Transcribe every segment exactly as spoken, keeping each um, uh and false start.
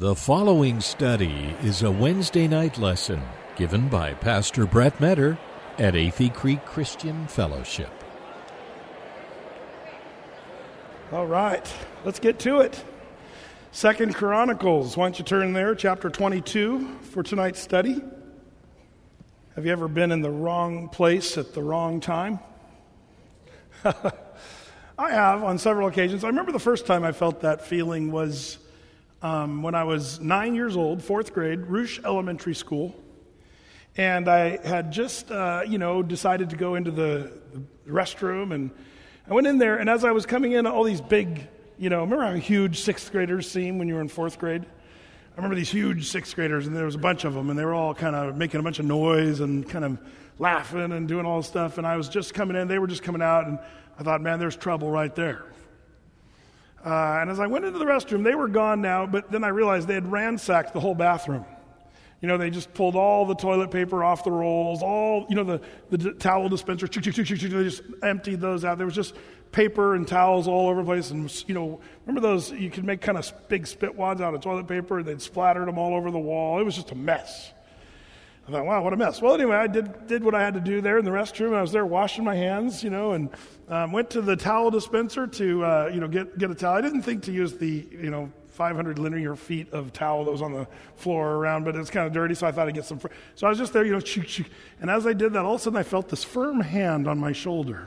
The following study is a Wednesday night lesson given by Pastor Brett Metter at Athey Creek Christian Fellowship. All right, let's get to it. Second Chronicles, why don't you turn there, chapter twenty-two for tonight's study. Have you ever been in the wrong place at the wrong time? I have on several occasions. I remember the first time I felt that feeling was um, when I was nine years old, fourth grade, Rouge Elementary School. And I had just, uh, you know, decided to go into the, the restroom. And I went in there, and as I was coming in, all these big, you know, remember how huge sixth graders seem when you were in fourth grade? I remember these huge sixth graders, and there was a bunch of them, and they were all kind of making a bunch of noise and kind of laughing and doing all this stuff. And I was just coming in, they were just coming out, and I thought, man, there's trouble right there. Uh, and as I went into the restroom, they were gone now, but then I realized they had ransacked the whole bathroom. You know, they just pulled all the toilet paper off the rolls, all, you know, the, the d- towel dispenser, they just emptied those out. There was just paper and towels all over the place. And, you know, remember those, you could make kind of big spit wads out of toilet paper, and they'd splattered them all over the wall. It was just a mess. I thought, wow, what a mess. Well, anyway, I did did what I had to do there in the restroom. I was there washing my hands, you know, and um, went to the towel dispenser to, uh, you know, get get a towel. I didn't think to use the, you know, five hundred linear feet of towel that was on the floor around, but it's kind of dirty, so I thought I'd get some. Fr- so I was just there, you know, shoo, shoo. And as I did that, all of a sudden I felt this firm hand on my shoulder.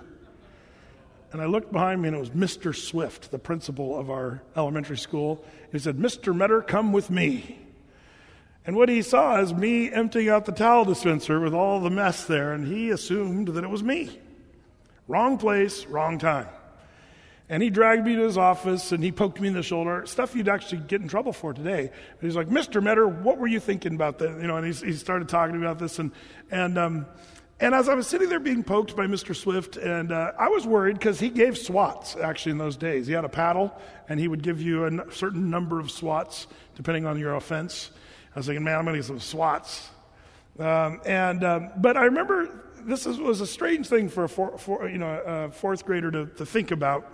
And I looked behind me, and it was Mister Swift, the principal of our elementary school. He said, "Mister Metter, come with me." And what he saw is me emptying out the towel dispenser with all the mess there, and he assumed that it was me. Wrong place, wrong time. And he dragged me to his office, and he poked me in the shoulder, stuff you'd actually get in trouble for today. And he's like, "Mister Metter, what were you thinking about that?" You know, and he, he started talking to me about this. And and um, and as I was sitting there being poked by Mister Swift, and uh, I was worried because he gave swats, actually, in those days. He had a paddle, and he would give you a n- certain number of swats, depending on your offense. I was thinking, man, I'm going to get some swats. Um, and um, but I remember this is, was a strange thing for a four, four, you know a fourth grader to, to think about.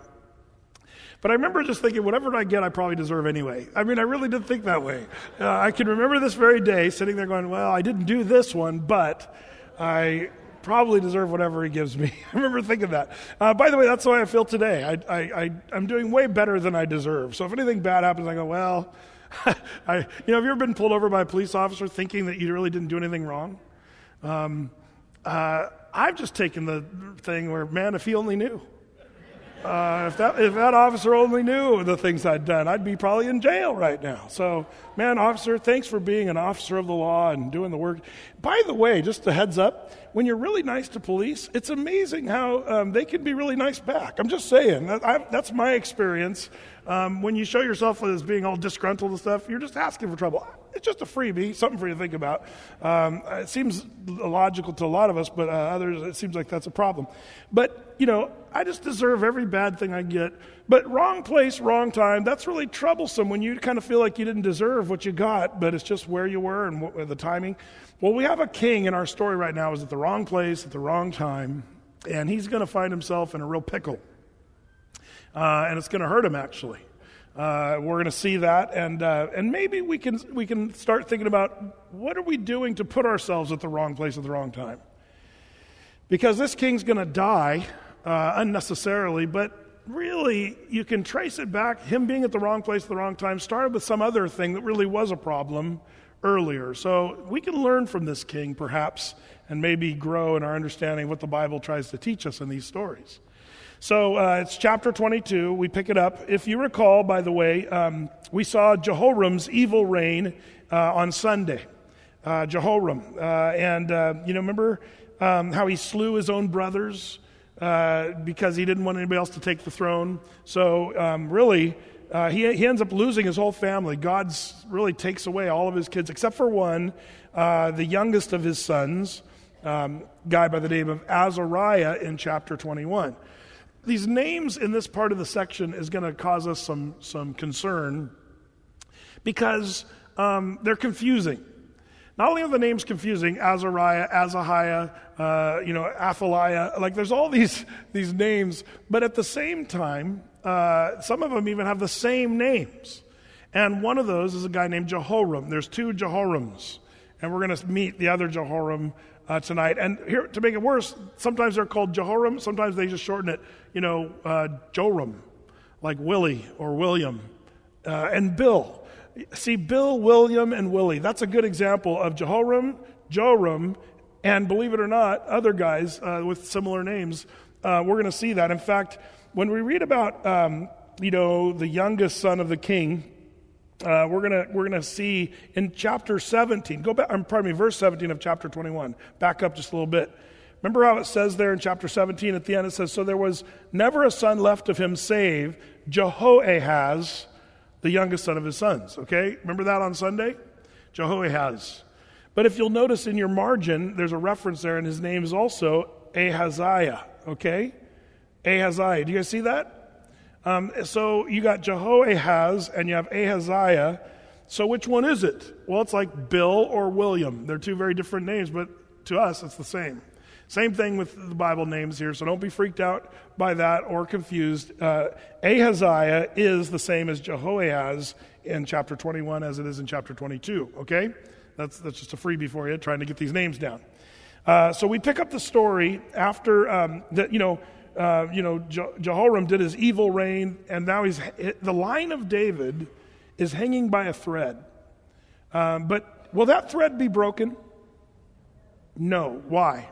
But I remember just thinking, whatever I get, I probably deserve anyway. I mean, I really did think that way. Uh, I can remember this very day, sitting there going, well, I didn't do this one, but I probably deserve whatever he gives me. I remember thinking that. Uh, by the way, that's the way I feel today. I, I, I, I'm doing way better than I deserve. So if anything bad happens, I go, well... I, you know, have you ever been pulled over by a police officer thinking that you really didn't do anything wrong? Um, uh, I've just taken the thing where, man, if he only knew. Uh, if that if that officer only knew the things I'd done, I'd be probably in jail right now. So, man, officer, thanks for being an officer of the law and doing the work. By the way, just a heads up, when you're really nice to police, it's amazing how um, they can be really nice back. I'm just saying. That, I, that's my experience. Um, when you show yourself as being all disgruntled and stuff, you're just asking for trouble. It's just a freebie, something for you to think about. Um, it seems illogical to a lot of us, but uh, others, it seems like that's a problem. But, you know, I just deserve every bad thing I get. But wrong place, wrong time, that's really troublesome when you kind of feel like you didn't deserve what you got, but it's just where you were and what, the timing. Well, we have a king in our story right now who's at the wrong place at the wrong time, and he's going to find himself in a real pickle. Uh, and it's going to hurt him, actually. Uh, we're going to see that, and uh, and maybe we can we can start thinking about what are we doing to put ourselves at the wrong place at the wrong time. Because this king's going to die uh, unnecessarily, but really you can trace it back. Him being at the wrong place at the wrong time started with some other thing that really was a problem earlier. So we can learn from this king, perhaps, and maybe grow in our understanding of what the Bible tries to teach us in these stories. So uh, it's chapter twenty-two. We pick it up. If you recall, by the way, um, we saw Jehoram's evil reign uh, on Sunday. Uh, Jehoram. Uh, and, uh, you know, remember um, how he slew his own brothers uh, because he didn't want anybody else to take the throne? So um, really, uh, he, he ends up losing his whole family. God really takes away all of his kids, except for one, uh, the youngest of his sons, um, guy by the name of Azariah in chapter twenty-one. These names in this part of the section is going to cause us some some concern because um, they're confusing. Not only are the names confusing, Azariah, Azahiah, uh, you know, Athaliah, like there's all these these names, but at the same time, uh, some of them even have the same names. And one of those is a guy named Jehoram. There's two Jehorams, and we're going to meet the other Jehoram uh, tonight. And here, to make it worse, sometimes they're called Jehoram, sometimes they just shorten it, you know, uh, Joram, like Willie or William, uh, and Bill. See, Bill, William, and Willie, that's a good example of Jehoram, Joram, and believe it or not, other guys uh, with similar names. Uh, we're going to see that. In fact, when we read about, um, you know, the youngest son of the king, uh, we're gonna we're gonna see in chapter seventeen. Go back. Um, pardon me, verse seventeen of chapter twenty-one. Back up just a little bit. Remember how it says there in chapter seventeen at the end? It says, "So there was never a son left of him save Jehoahaz, the youngest son of his sons." Okay, remember that on Sunday, Jehoahaz. But if you'll notice in your margin, there's a reference there, and his name is also Ahaziah. Okay, Ahaziah. Do you guys see that? Um, so you got Jehoahaz and you have Ahaziah. So which one is it? Well, it's like Bill or William. They're two very different names, but to us, it's the same. Same thing with the Bible names here, so don't be freaked out by that or confused. Uh, Ahaziah is the same as Jehoahaz in chapter twenty-one as it is in chapter twenty-two, okay? That's that's just a freebie for you, trying to get these names down. Uh, so we pick up the story after, um, that, you know, uh, you know, Je- Jehoram did his evil reign, and now he's, the line of David is hanging by a thread. Um, but will that thread be broken? No. Why?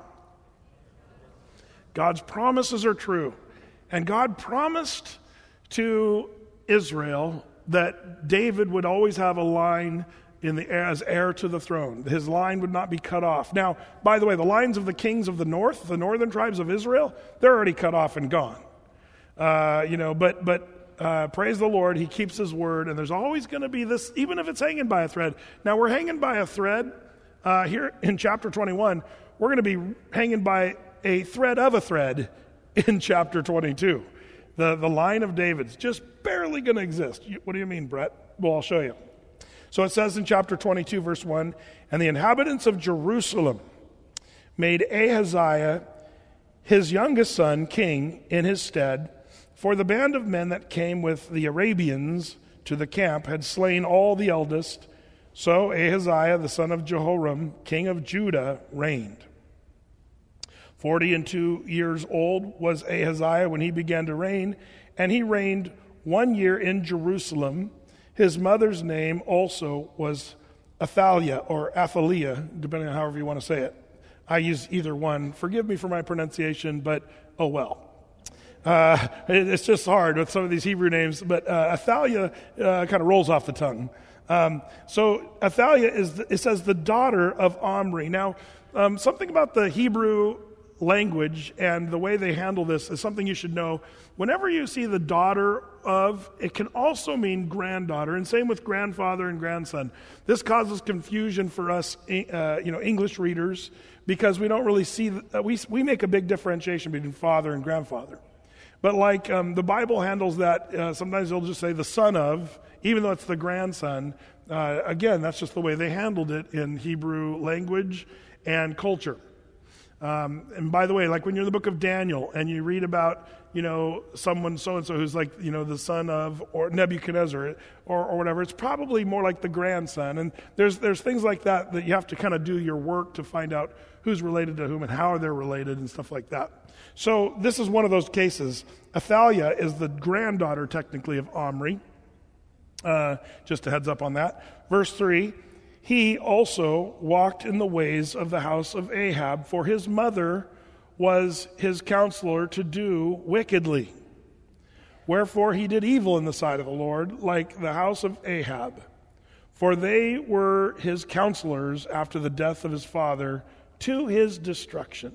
God's promises are true. And God promised to Israel that David would always have a line in the as heir to the throne. His line would not be cut off. Now, by the way, the lines of the kings of the north, the northern tribes of Israel, they're already cut off and gone. Uh, you know, but but uh, praise the Lord, he keeps his word, and there's always going to be this, even if it's hanging by a thread. Now, we're hanging by a thread uh, here in chapter twenty-one. We're going to be hanging by a thread of a thread in chapter twenty-two. The, the line of David's just barely going to exist. What do you mean, Brett? Well, I'll show you. So it says in chapter twenty-two, verse one, "And the inhabitants of Jerusalem made Ahaziah, his youngest son, king in his stead, for the band of men that came with the Arabians to the camp had slain all the eldest. So Ahaziah, the son of Jehoram, king of Judah, reigned. Forty and two years old was Ahaziah when he began to reign, and he reigned one year in Jerusalem. His mother's name also was Athaliah, or Athaliah, depending on however you want to say it. I use either one. Forgive me for my pronunciation, but oh well. Uh, it, it's just hard with some of these Hebrew names, but uh, Athaliah uh, kind of rolls off the tongue. Um, so Athaliah is, the, it says, the daughter of Omri. Now, um, something about the Hebrew language and the way they handle this is something you should know. Whenever you see the daughter of, it can also mean granddaughter, and same with grandfather and grandson. This causes confusion for us, uh, you know, English readers, because we don't really see, uh, we, we make a big differentiation between father and grandfather. But like um, the Bible handles that, uh, sometimes they'll just say the son of, even though it's the grandson. Uh, again, that's just the way they handled it in Hebrew language and culture. Um, and by the way, like when you're in the book of Daniel and you read about, you know, someone so-and-so who's like, you know, the son of, or Nebuchadnezzar or, or whatever, it's probably more like the grandson. And there's there's things like that that you have to kind of do your work to find out who's related to whom and how they're related and stuff like that. So this is one of those cases. Athaliah is the granddaughter, technically, of Omri. Uh, just a heads up on that. Verse three. He also walked in the ways of the house of Ahab, for his mother was his counselor to do wickedly. Wherefore he did evil in the sight of the Lord, like the house of Ahab. For they were his counselors after the death of his father, to his destruction.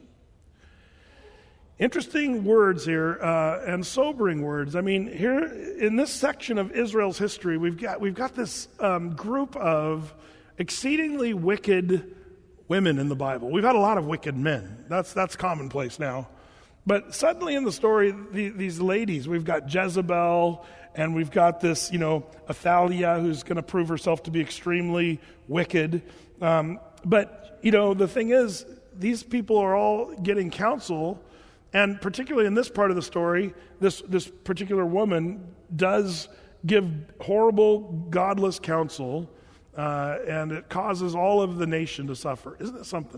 Interesting words here, uh, and sobering words. I mean, here in this section of Israel's history, we've got we've got this um, group of exceedingly wicked women in the Bible. We've had a lot of wicked men. That's that's commonplace now. But suddenly in the story, the, these ladies, we've got Jezebel, and we've got this, you know, Athaliah, who's going to prove herself to be extremely wicked. Um, but, you know, the thing is, these people are all getting counsel, and particularly in this part of the story, this this particular woman does give horrible, godless counsel, uh, and it causes all of the nation to suffer. Isn't it something?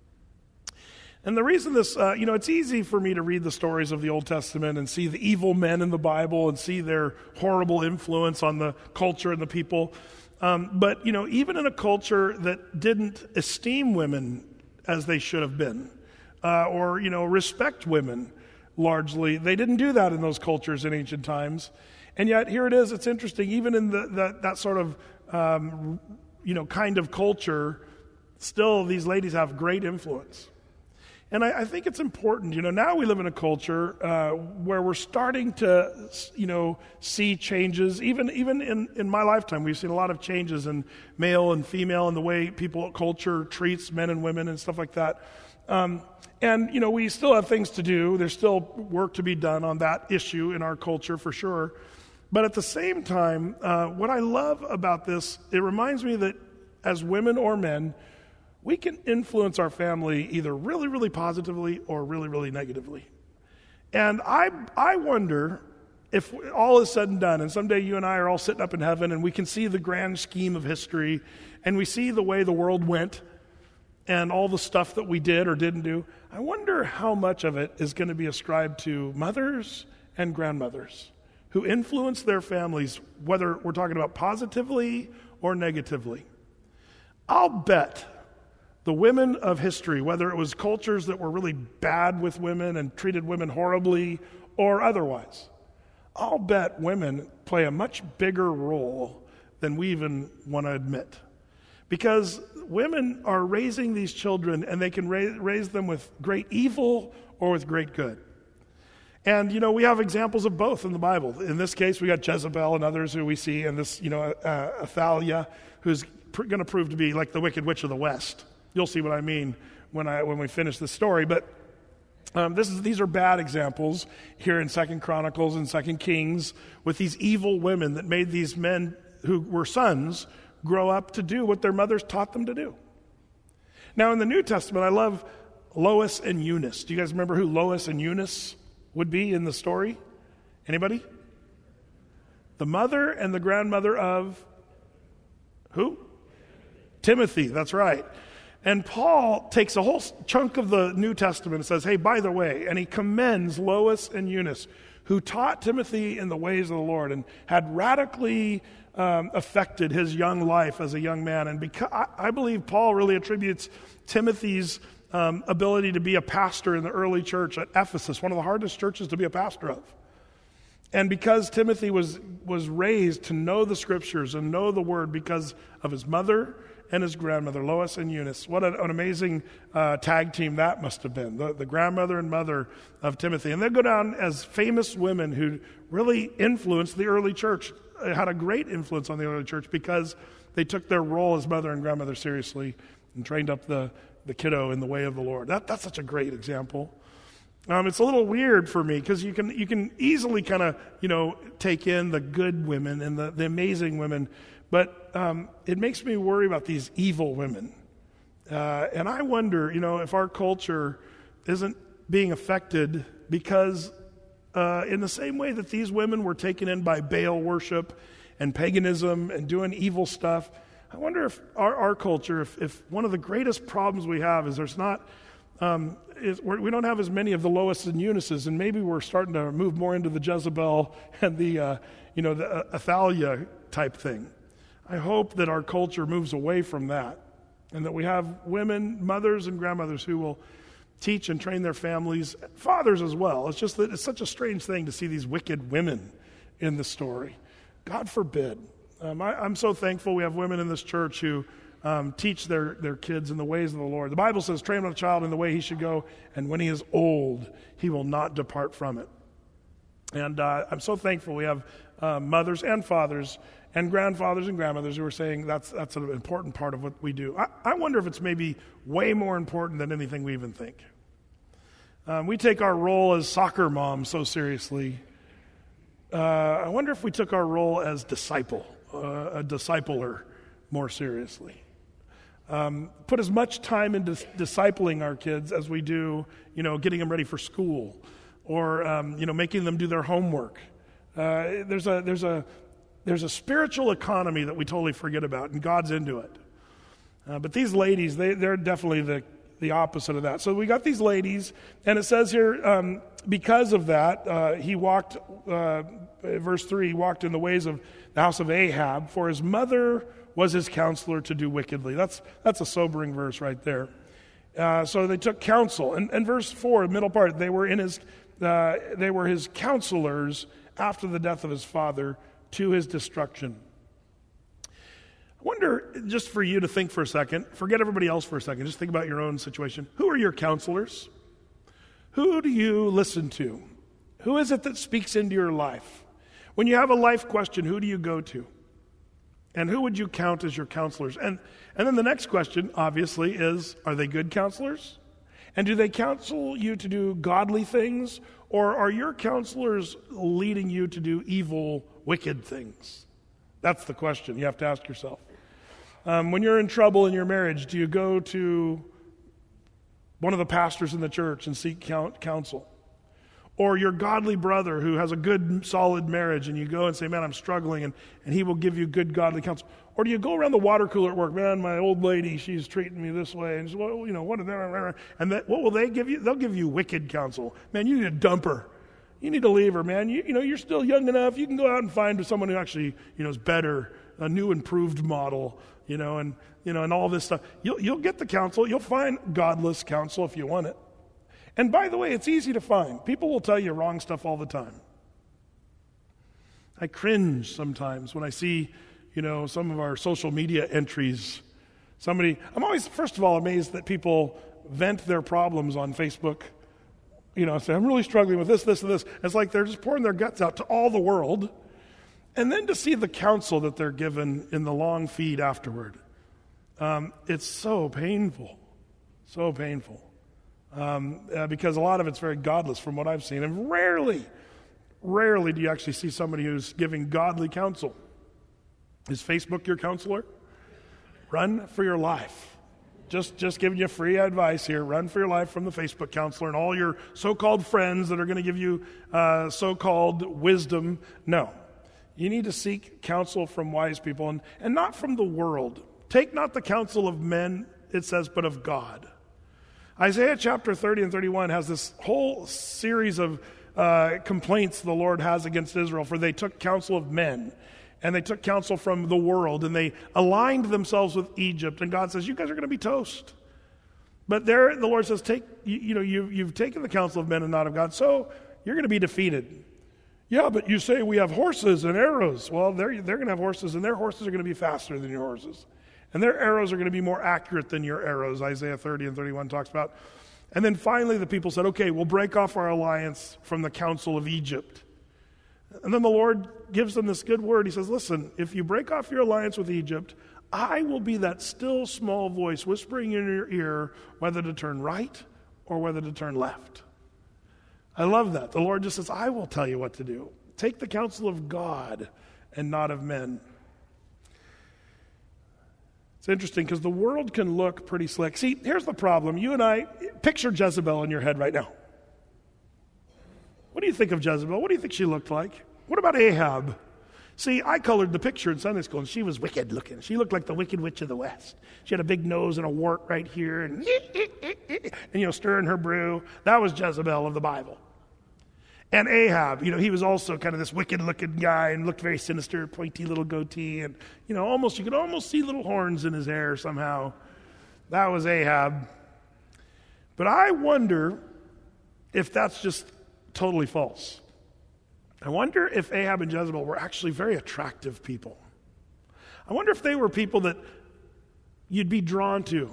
And the reason this, uh, you know, it's easy for me to read the stories of the Old Testament and see the evil men in the Bible and see their horrible influence on the culture and the people. Um, but, you know, even in a culture that didn't esteem women as they should have been, uh, or, you know, respect women largely, they didn't do that in those cultures in ancient times. And yet here it is, it's interesting, even in the, the, that sort of, um, you know, kind of culture, still these ladies have great influence. And I, I think it's important, you know, now we live in a culture uh, where we're starting to, you know, see changes. Even even in, in my lifetime, we've seen a lot of changes in male and female and the way people, culture treats men and women and stuff like that. Um, and, you know, we still have things to do. There's still work to be done on that issue in our culture for sure. But at the same time, uh, what I love about this, it reminds me that as women or men, we can influence our family either really, really positively or really, really negatively. And I I wonder if all is said and done, and someday you and I are all sitting up in heaven and we can see the grand scheme of history and we see the way the world went and all the stuff that we did or didn't do, I wonder how much of it is going to be ascribed to mothers and grandmothers who influence their families, whether we're talking about positively or negatively. I'll bet the women of history, whether it was cultures that were really bad with women and treated women horribly or otherwise, I'll bet women play a much bigger role than we even want to admit. Because women are raising these children and they can raise, raise them with great evil or with great good. And, you know, we have examples of both in the Bible. In this case, we got Jezebel and others who we see, and this, you know, uh, Athaliah, who's pr- going to prove to be like the Wicked Witch of the West. You'll see what I mean when I when we finish this story. But um, this is these are bad examples here in Second Chronicles and Second Kings with these evil women that made these men who were sons grow up to do what their mothers taught them to do. Now in the New Testament, I love Lois and Eunice. Do you guys remember who Lois and Eunice would be in the story? Anybody? The mother and the grandmother of who? Timothy, that's right. And Paul takes a whole chunk of the New Testament and says, hey, by the way, and he commends Lois and Eunice, who taught Timothy in the ways of the Lord and had radically um, affected his young life as a young man. And because I, I believe Paul really attributes Timothy's um, ability to be a pastor in the early church at Ephesus, one of the hardest churches to be a pastor of. And because Timothy was was raised to know the scriptures and know the word because of his mother and his grandmother, Lois and Eunice. What an, an amazing uh, tag team that must have been, the, the grandmother and mother of Timothy. And they go down as famous women who really influenced the early church, had a great influence on the early church because they took their role as mother and grandmother seriously and trained up the, the kiddo in the way of the Lord. That, that's such a great example. Um, it's a little weird for me because you can you can easily kind of, you know, take in the good women and the, the amazing women, but um, it makes me worry about these evil women. Uh, and I wonder, you know, if our culture isn't being affected because uh, in the same way that these women were taken in by Baal worship and paganism and doing evil stuff, I wonder if our, our culture, if, if one of the greatest problems we have is there's not, um, is we're, we don't have as many of the Lois and Eunices, and maybe we're starting to move more into the Jezebel and the, uh, you know, the uh, Athaliah type thing. I hope that our culture moves away from that and that we have women, mothers and grandmothers who will teach and train their families, fathers as well. It's just that it's such a strange thing to see these wicked women in the story. God forbid. Um, I, I'm so thankful we have women in this church who um, teach their, their kids in the ways of the Lord. The Bible says, train up a child in the way he should go, and when he is old, he will not depart from it. And uh, I'm so thankful we have uh, mothers and fathers and grandfathers and grandmothers who are saying that's that's an important part of what we do. I, I wonder if it's maybe way more important than anything we even think. Um, we take our role as soccer moms so seriously. Uh, I wonder if we took our role as disciple, uh, a discipler, more seriously. Um, put as much time into discipling our kids as we do, you know, getting them ready for school or, um, you know, making them do their homework. Uh, there's a there's a there's a spiritual economy that we totally forget about, and God's into it. Uh, but these ladies, they, they're definitely the, the opposite of that. So we got these ladies, and it says here, um, because of that, uh, he walked, uh, verse three, he walked in the ways of the house of Ahab, for his mother was his counselor to do wickedly. That's that's a sobering verse right there. Uh, so they took counsel. And, and verse four, the middle part, they were in his, uh, they were his counselors after the death of his father to his destruction. I wonder, just for you to think for a second, forget everybody else for a second, just think about your own situation. Who are your counselors? Who do you listen to? Who is it that speaks into your life? When you have a life question, who do you go to? And who would you count as your counselors? And and then the next question, obviously, is, are they good counselors? And do they counsel you to do godly things? Or are your counselors leading you to do evil, wicked things? That's the question you have to ask yourself. Um, when you're in trouble in your marriage, do you go to one of the pastors in the church and seek counsel? Or your godly brother who has a good, solid marriage, and you go and say, man, I'm struggling, and, and he will give you good, godly counsel. Or do you go around the water cooler at work, man, my old lady, she's treating me this way, and just, well, you know, what, and that, what will they give you? They'll give you wicked counsel. Man, you need to dump her. You need to leave her, man. You, you know, you're still young enough. You can go out and find someone who actually, you know, is better, a new improved model, you know, and, you know, and all this stuff. You'll, you'll get the counsel. You'll find godless counsel if you want it. And by the way, it's easy to find. People will tell you wrong stuff all the time. I cringe sometimes when I see, you know, some of our social media entries. Somebody, I'm always, first of all, amazed that people vent their problems on Facebook. You know, say, I'm really struggling with this, this, and this. It's like they're just pouring their guts out to all the world. And then to see the counsel that they're given in the long feed afterward. Um, it's so painful. So painful. Um, uh, because a lot of it's very godless from what I've seen. And rarely, rarely do you actually see somebody who's giving godly counsel. Is Facebook your counselor? Run for your life. Just, just giving you free advice here. Run for your life from the Facebook counselor and all your so-called friends that are going to give you uh, so-called wisdom. No. You need to seek counsel from wise people and, and not from the world. Take not the counsel of men, it says, but of God. Isaiah chapter thirty and thirty-one has this whole series of uh, complaints the Lord has against Israel, for they took counsel of men, and they took counsel from the world, and they aligned themselves with Egypt. And God says, you guys are going to be toast. But there the Lord says, take you, you know, you, you've taken the counsel of men and not of God, so you're going to be defeated. Yeah, but you say we have horses and arrows. Well, they're, they're going to have horses, and their horses are going to be faster than your horses. And their arrows are going to be more accurate than your arrows, Isaiah thirty and thirty-one talks about. And then finally the people said, okay, we'll break off our alliance from the counsel of Egypt. And then the Lord gives them this good word. He says, listen, if you break off your alliance with Egypt, I will be that still small voice whispering in your ear whether to turn right or whether to turn left. I love that. The Lord just says, I will tell you what to do. Take the counsel of God and not of men. It's interesting because the world can look pretty slick. See, here's the problem. You and I, picture Jezebel in your head right now. What do you think of Jezebel? What do you think she looked like? What about Ahab? See, I colored the picture in Sunday school, and she was wicked looking. She looked like the Wicked Witch of the West. She had a big nose and a wart right here, and, and you know, stirring her brew. That was Jezebel of the Bible. And Ahab, you know, he was also kind of this wicked-looking guy and looked very sinister, pointy little goatee, and, you know, almost you could almost see little horns in his hair somehow. That was Ahab. But I wonder if that's just totally false. I wonder if Ahab and Jezebel were actually very attractive people. I wonder if they were people that you'd be drawn to.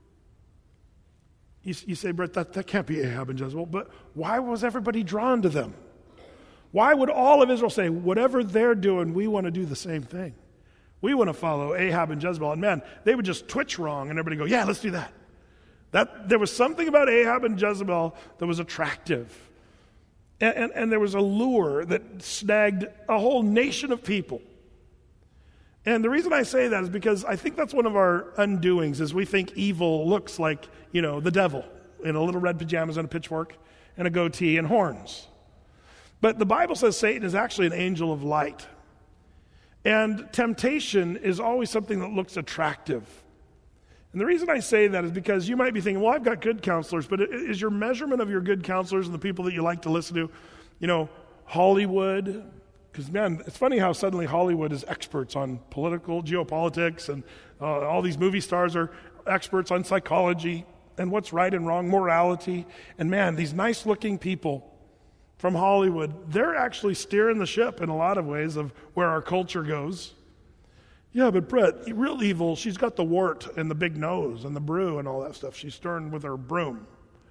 You, you say, Brett, that, that can't be Ahab and Jezebel, but why was everybody drawn to them? Why would all of Israel say, whatever they're doing, we want to do the same thing? We want to follow Ahab and Jezebel. And man, they would just twitch wrong and everybody go, yeah, let's do that. That there was something about Ahab and Jezebel that was attractive. And, and, and there was a lure that snagged a whole nation of people. And the reason I say that is because I think that's one of our undoings, is we think evil looks like, you know, the devil in a little red pajamas and a pitchfork and a goatee and horns. But the Bible says Satan is actually an angel of light. And temptation is always something that looks attractive. And the reason I say that is because you might be thinking, well, I've got good counselors, but is your measurement of your good counselors and the people that you like to listen to, you know, Hollywood? Because, man, it's funny how suddenly Hollywood is experts on political, geopolitics, and uh, all these movie stars are experts on psychology and what's right and wrong, morality. And, man, these nice-looking people from Hollywood, they're actually steering the ship in a lot of ways of where our culture goes. Yeah, but Brett, real evil, she's got the wart and the big nose and the brew and all that stuff. She's stirring with her broom.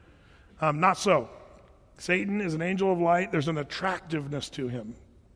Um, not so. Satan is an angel of light. There's an attractiveness to him.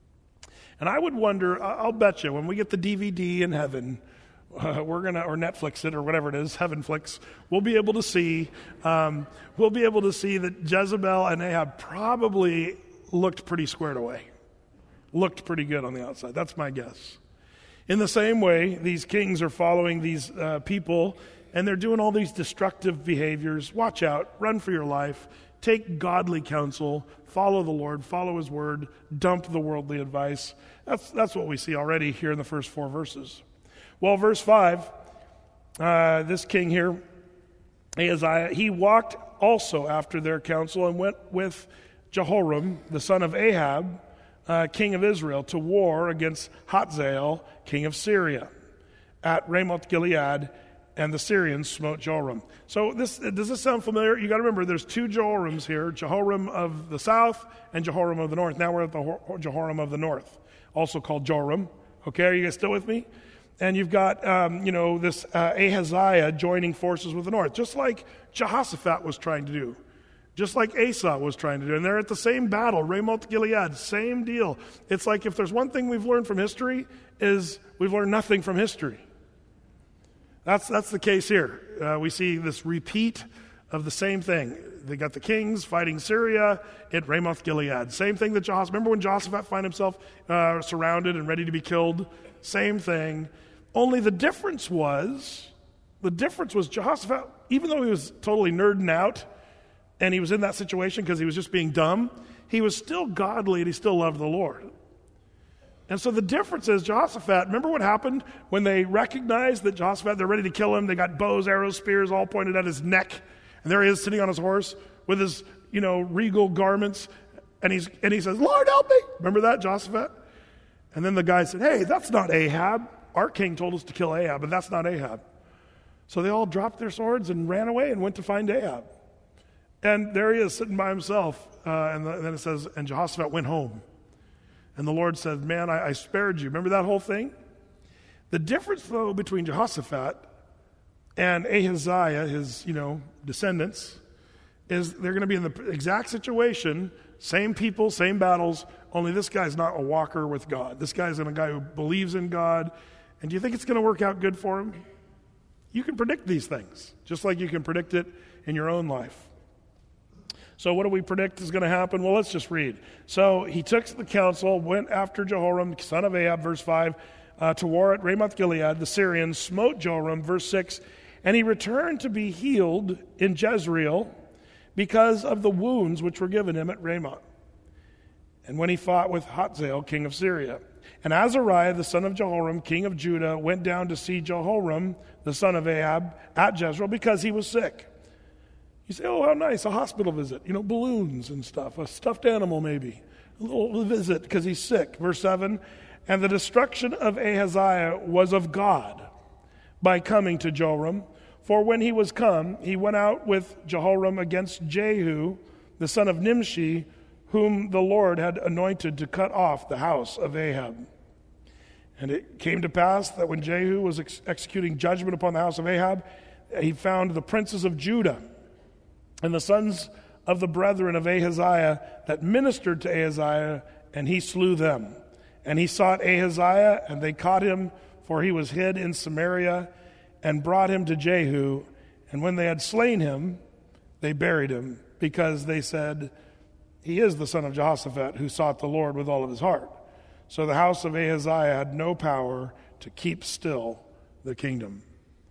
And I would wonder, I'll bet you, when we get the D V D in heaven, uh, we're going to, or Netflix it, or whatever it is, Heavenflix, we'll be able to see, um, we'll be able to see that Jezebel and Ahab probably looked pretty squared away. Looked pretty good on the outside. That's my guess. In the same way, these kings are following these uh, people, and they're doing all these destructive behaviors. Watch out. Run for your life. Take godly counsel. Follow the Lord. Follow His word. Dump the worldly advice. That's, that's what we see already here in the first four verses. Well, verse five, uh, this king here, Ahaziah, he walked also after their counsel and went with Jehoram, the son of Ahab, Uh, king of Israel, to war against Hazael, king of Syria, at Ramoth Gilead, and the Syrians smote Jehoram. So this does this sound familiar? You got to remember, there's two Jehorams here: Jehoram of the south and Jehoram of the north. Now we're at the Jehoram of the north, also called Joram. Okay, are you guys still with me? And you've got, um, you know, this uh, Ahaziah joining forces with the north, just like Jehoshaphat was trying to do. Just like Asa was trying to do. And they're at the same battle, Ramoth Gilead, same deal. It's like if there's one thing we've learned from history is we've learned nothing from history. That's that's the case here. Uh, we see this repeat of the same thing. They got the kings fighting Syria at Ramoth Gilead. Same thing that Jehoshaphat, remember when Jehoshaphat found himself uh, surrounded and ready to be killed? Same thing. Only the difference was, the difference was Jehoshaphat, even though he was totally nerding out, and he was in that situation because he was just being dumb, he was still godly and he still loved the Lord. And so the difference is Jehoshaphat, remember what happened when they recognized that Jehoshaphat, they're ready to kill him, they got bows, arrows, spears all pointed at his neck, and there he is sitting on his horse with his, you know, regal garments, and he's and he says, Lord, help me. Remember that, Jehoshaphat? And then the guy said, hey, that's not Ahab. Our king told us to kill Ahab, but that's not Ahab. So they all dropped their swords and ran away and went to find Ahab. And there he is sitting by himself, uh, and, the, and then it says, and Jehoshaphat went home. And the Lord said, man, I, I spared you. Remember that whole thing? The difference, though, between Jehoshaphat and Ahaziah, his, you know, descendants, is they're going to be in the exact situation, same people, same battles, only this guy's not a walker with God. This guy's a guy who believes in God. And do you think it's going to work out good for him? You can predict these things, just like you can predict it in your own life. So what do we predict is going to happen? Well, let's just read. So he took the counsel, went after Jehoram, son of Ahab, verse five, uh, to war at Ramoth Gilead. The Syrians smote Jehoram, verse six, and he returned to be healed in Jezreel because of the wounds which were given him at Ramoth. And when he fought with Hazael, king of Syria. And Azariah, the son of Jehoram, king of Judah, went down to see Jehoram, the son of Ahab, at Jezreel because he was sick. You say, oh, how nice, a hospital visit. You know, balloons and stuff, a stuffed animal maybe. A little visit because he's sick. Verse seven, and the destruction of Ahaziah was of God by coming to Joram. For when he was come, he went out with Jehoram against Jehu, the son of Nimshi, whom the Lord had anointed to cut off the house of Ahab. And it came to pass that when Jehu was ex- executing judgment upon the house of Ahab, he found the princes of Judah and the sons of the brethren of Ahaziah that ministered to Ahaziah, and he slew them. And he sought Ahaziah, and they caught him, for he was hid in Samaria, and brought him to Jehu. And when they had slain him, they buried him, because they said, he is the son of Jehoshaphat, who sought the Lord with all of his heart. So the house of Ahaziah had no power to keep still the kingdom.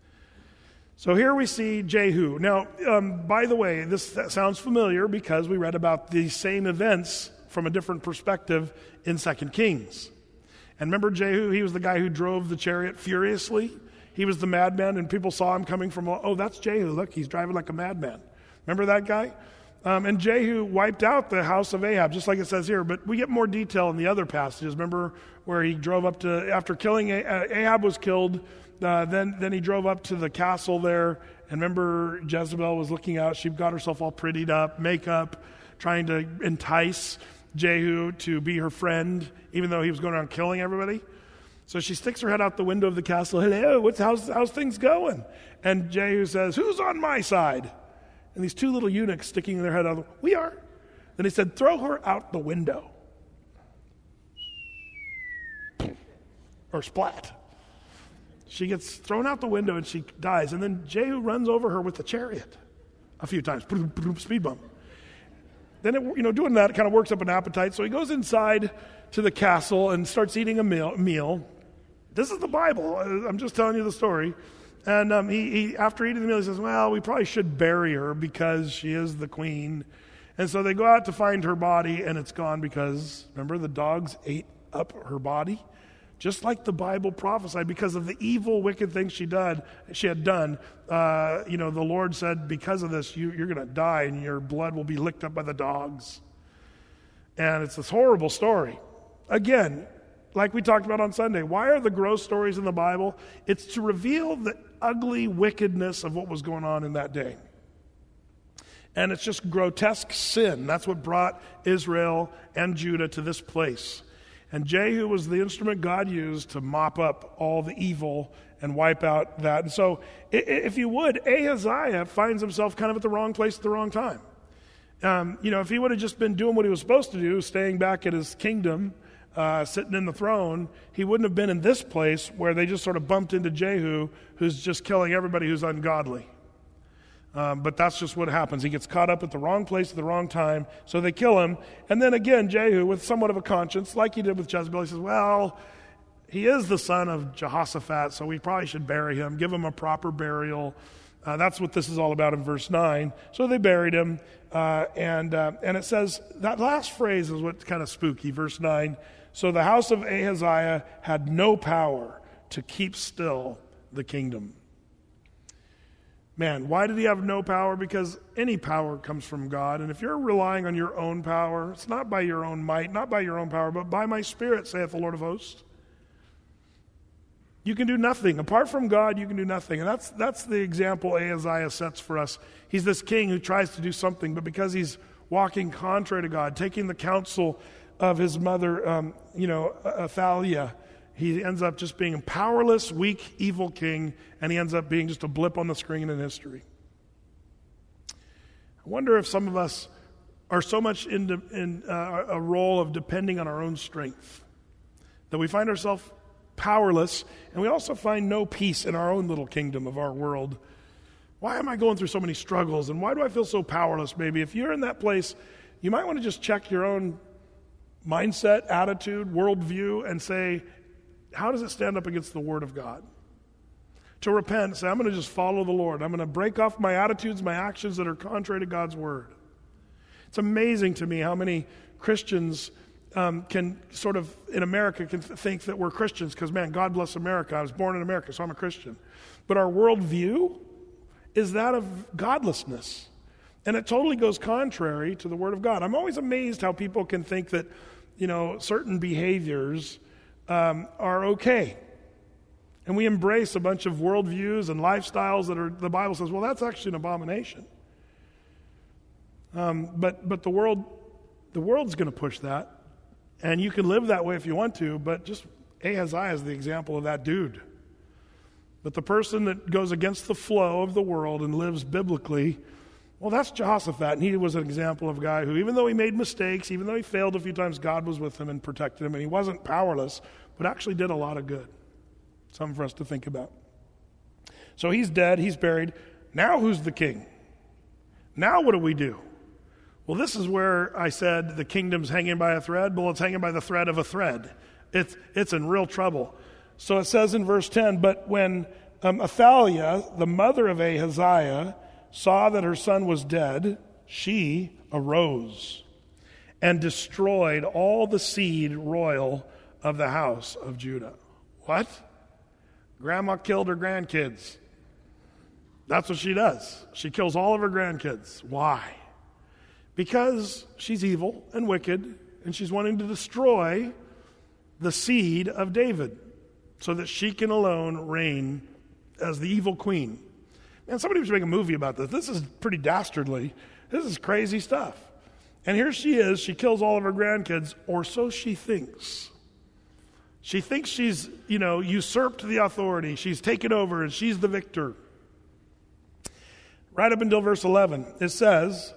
So here we see Jehu. Now, um, by the way, this sounds familiar because we read about these same events from a different perspective in Second Kings. And remember Jehu? He was the guy who drove the chariot furiously. He was the madman, and people saw him coming from, oh, that's Jehu. Look, he's driving like a madman. Remember that guy? Um, and Jehu wiped out the house of Ahab, just like it says here. But we get more detail in the other passages. Remember where he drove up to, after killing, Ahab was killed, uh, then, then he drove up to the castle there. And remember Jezebel was looking out. She got herself all prettied up, makeup, trying to entice Jehu to be her friend, even though he was going around killing everybody. So she sticks her head out the window of the castle. Hello, what's, how's, how's things going? And Jehu says, who's on my side? And these two little eunuchs sticking their head out, we are. Then he said, throw her out the window. Or splat. She gets thrown out the window and she dies. And then Jehu runs over her with the chariot a few times. Speed bump. Then, it, you know, doing that kind of works up an appetite. So he goes inside to the castle and starts eating a meal. meal. This is the Bible. I'm just telling you the story. And um, he, he, after eating the meal, he says, well, we probably should bury her because she is the queen. And so they go out to find her body, and it's gone because, remember, the dogs ate up her body? Just like the Bible prophesied, because of the evil, wicked things she did, she had done. Uh, you know, the Lord said, because of this, you, you're going to die, and your blood will be licked up by the dogs. And it's this horrible story. Again, like we talked about on Sunday, why are the gross stories in the Bible? It's to reveal the ugly wickedness of what was going on in that day. And it's just grotesque sin. That's what brought Israel and Judah to this place. And Jehu was the instrument God used to mop up all the evil and wipe out that. And so, if you would, Ahaziah finds himself kind of at the wrong place at the wrong time. Um, you know, if he would have just been doing what he was supposed to do, staying back at his kingdom, uh, sitting in the throne, he wouldn't have been in this place where they just sort of bumped into Jehu, who's just killing everybody who's ungodly. Um, but that's just what happens. He gets caught up at the wrong place at the wrong time, so they kill him. And then again, Jehu, with somewhat of a conscience, like he did with Jezebel, he says, well, he is the son of Jehoshaphat, so we probably should bury him, give him a proper burial. Uh, that's what this is all about in verse nine. So they buried him, uh, and uh, and it says, that last phrase is what's kind of spooky, verse nine. So the house of Ahaziah had no power to keep still the kingdom. Man, why did he have no power? Because any power comes from God. And if you're relying on your own power, it's not by your own might, not by your own power, but by my Spirit, saith the Lord of hosts. You can do nothing. Apart from God, you can do nothing. And that's that's the example Ahaziah sets for us. He's this king who tries to do something, but because he's walking contrary to God, taking the counsel of his mother, um, you know, Athaliah, he ends up just being a powerless, weak, evil king, and he ends up being just a blip on the screen in history. I wonder if some of us are so much in, in uh, a role of depending on our own strength that we find ourselves powerless, and we also find no peace in our own little kingdom of our world. Why am I going through so many struggles, and why do I feel so powerless? Maybe if you're in that place, you might want to just check your own mindset, attitude, worldview, and say, how does it stand up against the Word of God? To repent, say, I'm going to just follow the Lord. I'm going to break off my attitudes, my actions that are contrary to God's Word. It's amazing to me how many Christians um, can sort of, in America, can th- think that we're Christians because, man, God bless America. I was born in America, so I'm a Christian. But our worldview is that of godlessness. And it totally goes contrary to the Word of God. I'm always amazed how people can think that, you know, certain behaviors Um, are okay. And we embrace a bunch of worldviews and lifestyles that are, the Bible says, well, that's actually an abomination. Um, but but the world, the world's going to push that. And you can live that way if you want to, but just Ahaziah is the example of that dude. But the person that goes against the flow of the world and lives biblically, well, that's Jehoshaphat, and he was an example of a guy who, even though he made mistakes, even though he failed a few times, God was with him and protected him, and he wasn't powerless, but actually did a lot of good. Something for us to think about. So he's dead, he's buried. Now who's the king? Now what do we do? Well, this is where I said the kingdom's hanging by a thread. Well, it's hanging by the thread of a thread. It's, it's in real trouble. So it says in verse ten, but when um, Athaliah, the mother of Ahaziah, saw that her son was dead, she arose and destroyed all the seed royal of the house of Judah. What? Grandma killed her grandkids. That's what she does. She kills all of her grandkids. Why? Because she's evil and wicked, and she's wanting to destroy the seed of David so that she can alone reign as the evil queen. Man, somebody should make a movie about this. This is pretty dastardly. This is crazy stuff. And here she is. She kills all of her grandkids, or so she thinks. She thinks she's, you know, usurped the authority. She's taken over, and she's the victor. Right up until verse eleven, it says,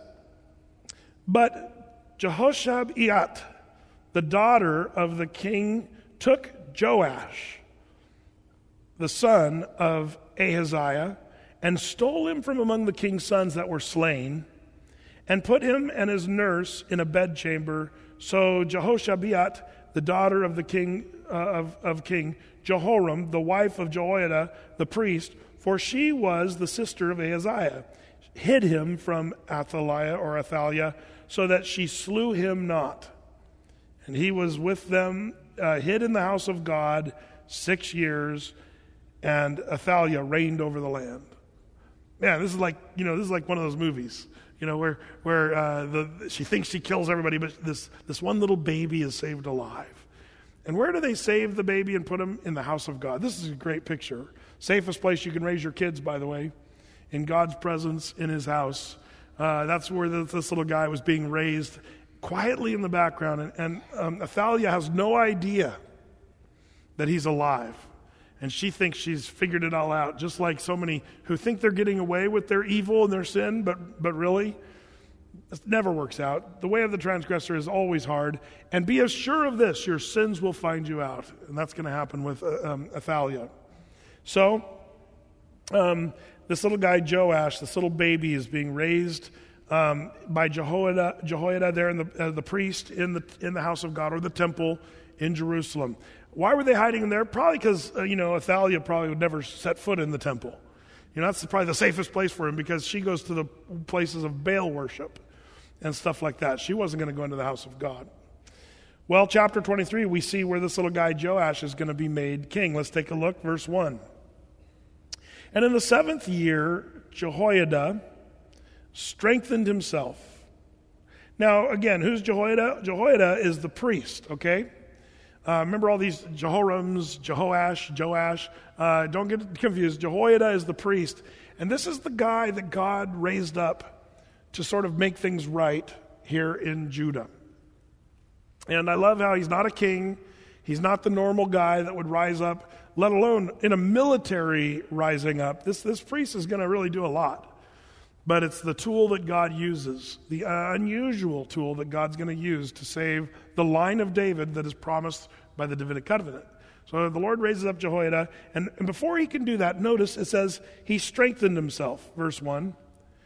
"But Jehoshabeat, the daughter of the king, took Joash, the son of Ahaziah, and stole him from among the king's sons that were slain, and put him and his nurse in a bedchamber. So Jehoshabeat, the daughter of the king uh, of, of King Jehoram, the wife of Jehoiada the priest, for she was the sister of Ahaziah, hid him from Athaliah or Athaliah, so that she slew him not. And he was with them, uh, hid in the house of God six years, and Athaliah reigned over the land." Man, this is like, you know, this is like one of those movies, you know, where where uh, the she thinks she kills everybody, but this this one little baby is saved alive. And where do they save the baby and put him? In the house of God. This is a great picture. Safest place you can raise your kids, by the way, in God's presence in his house. Uh, that's where the, this little guy was being raised quietly in the background. And, and um, Athaliah has no idea that he's alive. And she thinks she's figured it all out, just like so many who think they're getting away with their evil and their sin, but but really, it never works out. The way of the transgressor is always hard. And be assured of this, your sins will find you out. And that's going to happen with uh, um, Athaliah. So, um, this little guy, Joash, this little baby is being raised um, by Jehoiada, Jehoiada there in the, uh, the priest in the, in the house of God, or the temple in Jerusalem. Why were they hiding him there? Probably because, uh, you know, Athaliah probably would never set foot in the temple. You know, that's probably the safest place for him, because she goes to the places of Baal worship and stuff like that. She wasn't going to go into the house of God. Well, chapter twenty-three, we see where this little guy Joash is going to be made king. Let's take a look, verse one. "And in the seventh year, Jehoiada strengthened himself." Now, again, who's Jehoiada? Jehoiada is the priest, okay? Uh, remember all these Jehorams, Jehoash, Joash. Uh, don't get confused. Jehoiada is the priest. And this is the guy that God raised up to sort of make things right here in Judah. And I love how he's not a king. He's not the normal guy that would rise up, let alone in a military rising up. This, this priest is going to really do a lot. But it's the tool that God uses, the unusual tool that God's going to use to save the line of David that is promised by the Davidic covenant. So the Lord raises up Jehoiada, and, and before he can do that, notice it says he strengthened himself, verse one.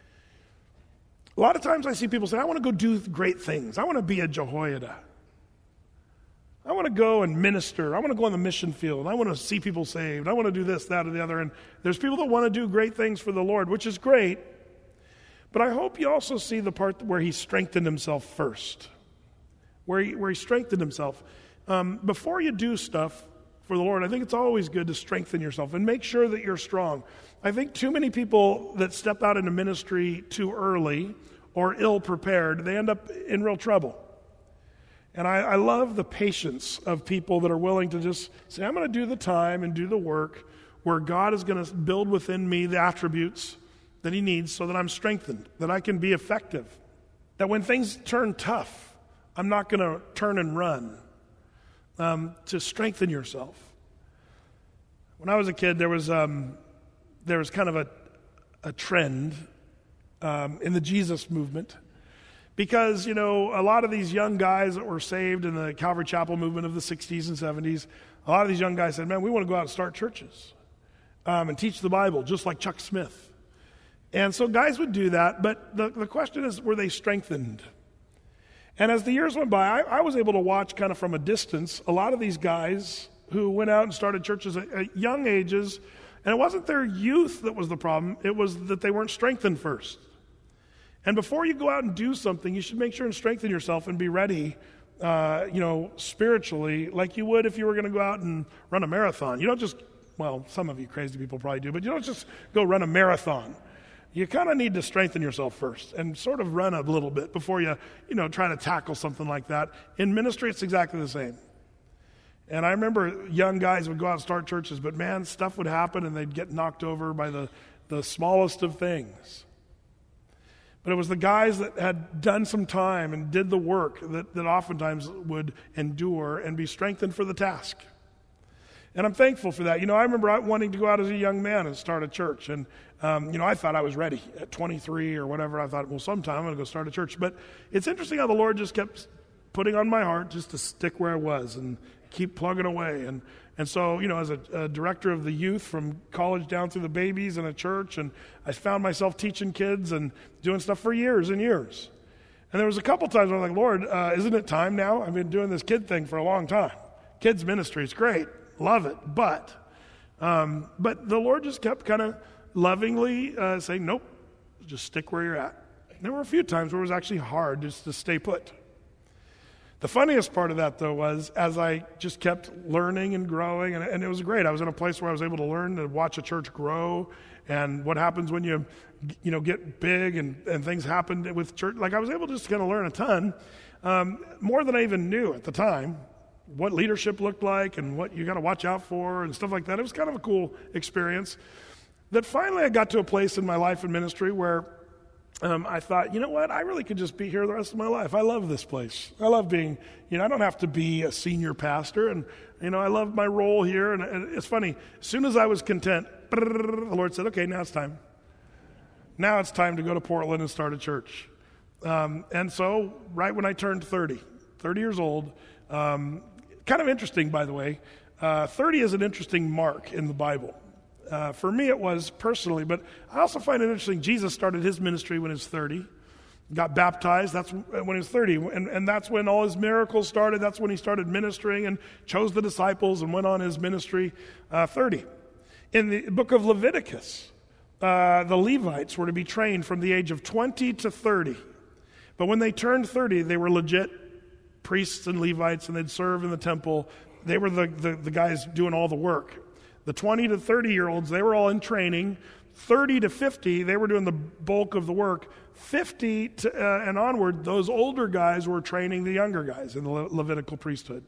A lot of times I see people say, I want to go do great things. I want to be a Jehoiada. I want to go and minister. I want to go on the mission field. I want to see people saved. I want to do this, that, or the other. And there's people that want to do great things for the Lord, which is great. But I hope you also see the part where he strengthened himself first, where he, where he strengthened himself. Um, before you do stuff for the Lord, I think it's always good to strengthen yourself and make sure that you're strong. I think too many people that step out into ministry too early or ill-prepared, they end up in real trouble. And I, I love the patience of people that are willing to just say, I'm going to do the time and do the work where God is going to build within me the attributes that he needs so that I'm strengthened, that I can be effective, that when things turn tough, I'm not going to turn and run, um, to strengthen yourself. When I was a kid, there was um, there was kind of a, a trend um, in the Jesus movement because, you know, a lot of these young guys that were saved in the Calvary Chapel movement of the sixties and seventies, a lot of these young guys said, man, we want to go out and start churches um, and teach the Bible just like Chuck Smith. And so guys would do that, but the, the question is, were they strengthened? And as the years went by, I, I was able to watch kind of from a distance a lot of these guys who went out and started churches at, at young ages, and it wasn't their youth that was the problem, it was that they weren't strengthened first. And before you go out and do something, you should make sure and strengthen yourself and be ready uh, you know, spiritually, like you would if you were going to go out and run a marathon. You don't just, well, some of you crazy people probably do, but you don't just go run a marathon. You kind of need to strengthen yourself first and sort of run a little bit before you, you know, try to tackle something like that. In ministry, it's exactly the same. And I remember young guys would go out and start churches, but man, stuff would happen and they'd get knocked over by the, the smallest of things. But it was the guys that had done some time and did the work that, that oftentimes would endure and be strengthened for the task. And I'm thankful for that. You know, I remember wanting to go out as a young man and start a church. And, um, you know, I thought I was ready at twenty-three or whatever. I thought, well, sometime I'm going to go start a church. But it's interesting how the Lord just kept putting on my heart just to stick where I was and keep plugging away. And and so, you know, as a, a director of the youth from college down through the babies in a church, and I found myself teaching kids and doing stuff for years and years. And there was a couple times where I was like, Lord, uh, isn't it time now? I've been doing this kid thing for a long time. Kids ministry is great. Love it. But, um, but the Lord just kept kind of lovingly uh, saying, nope, just stick where you're at. And there were a few times where it was actually hard just to stay put. The funniest part of that, though, was as I just kept learning and growing, and, and it was great. I was in a place where I was able to learn to watch a church grow, and what happens when you, you know, get big and, and things happen with church. Like, I was able to just kind of learn a ton, um, more than I even knew at the time, what leadership looked like and what you got to watch out for and stuff like that. It was kind of a cool experience. That finally I got to a place in my life and ministry where Um, I thought, you know what, I really could just be here the rest of my life. I love this place. I love being, you know, I don't have to be a senior pastor, and, you know, I love my role here. And, and it's funny, as soon as I was content, the Lord said, okay, now it's time. Now it's time to go to Portland and start a church. Um, and so, right when I turned thirty, thirty years old, um, kind of interesting, by the way, uh, thirty is an interesting mark in the Bible. Uh, for me, it was personally, but I also find it interesting. Jesus started his ministry when he was thirty, got baptized. That's when he was thirty, and, and that's when all his miracles started. That's when he started ministering and chose the disciples and went on his ministry. Uh, thirty. In the book of Leviticus, uh, the Levites were to be trained from the age of twenty to thirty, but when they turned thirty, they were legit priests and Levites, and they'd serve in the temple. They were the, the, the guys doing all the work. The twenty to thirty-year-olds, they were all in training. thirty to fifty, they were doing the bulk of the work. fifty to, uh, and onward, those older guys were training the younger guys in the Le- Levitical priesthood.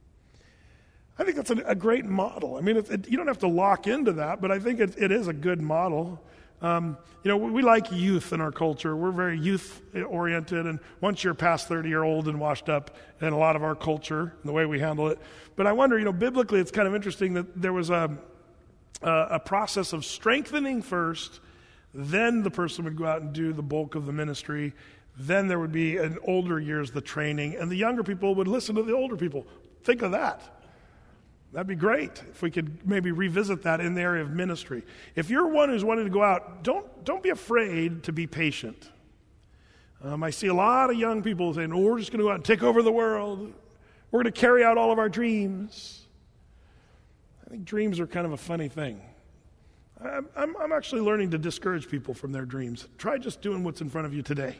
I think that's a, a great model. I mean, it, it, you don't have to lock into that, but I think it, it is a good model. Um, you know, we, we like youth in our culture. We're very youth-oriented, and once you're past thirty, you're old and washed up in a lot of our culture and the way we handle it. But I wonder, you know, biblically, it's kind of interesting that there was a, a, a process of strengthening first, then the person would go out and do the bulk of the ministry, then there would be in older years the training, and the younger people would listen to the older people. Think of that. That'd be great if we could maybe revisit that in the area of ministry. If you're one who's wanting to go out, don't don't be afraid to be patient. Um, I see a lot of young people saying, oh, we're just going to go out and take over the world. We're going to carry out all of our dreams. I think dreams are kind of a funny thing. I'm, I'm, I'm actually learning to discourage people from their dreams. Try just doing what's in front of you today.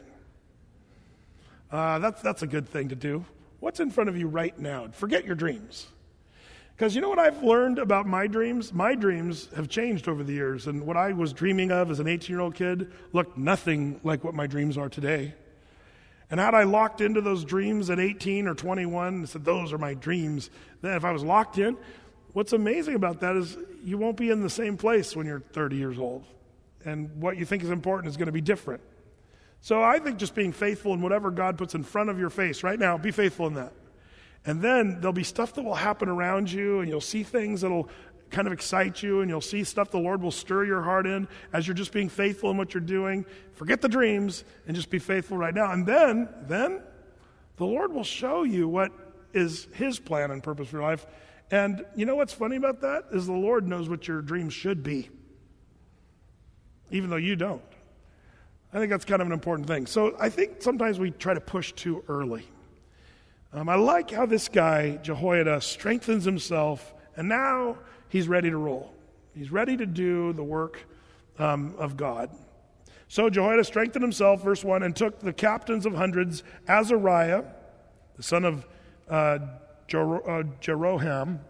Uh, that's, that's a good thing to do. What's in front of you right now? Forget your dreams. Because you know what I've learned about my dreams? My dreams have changed over the years, and what I was dreaming of as an eighteen-year-old kid looked nothing like what my dreams are today. And had I locked into those dreams at eighteen or twenty-one and said, those are my dreams, then if I was locked in, what's amazing about that is you won't be in the same place when you're thirty years old. And what you think is important is going to be different. So I think just being faithful in whatever God puts in front of your face right now, be faithful in that. And then there'll be stuff that will happen around you, and you'll see things that'll kind of excite you, and you'll see stuff the Lord will stir your heart in as you're just being faithful in what you're doing. Forget the dreams and just be faithful right now. And then, then the Lord will show you what is his plan and purpose for your life. And you know what's funny about that is the Lord knows what your dreams should be, even though you don't. I think that's kind of an important thing. So I think sometimes we try to push too early. Um, I like how this guy, Jehoiada, strengthens himself, and now he's ready to roll. He's ready to do the work um, of God. So Jehoiada strengthened himself, verse one, and took the captains of hundreds, Azariah, the son of uh, Jer- uh, Jeroham,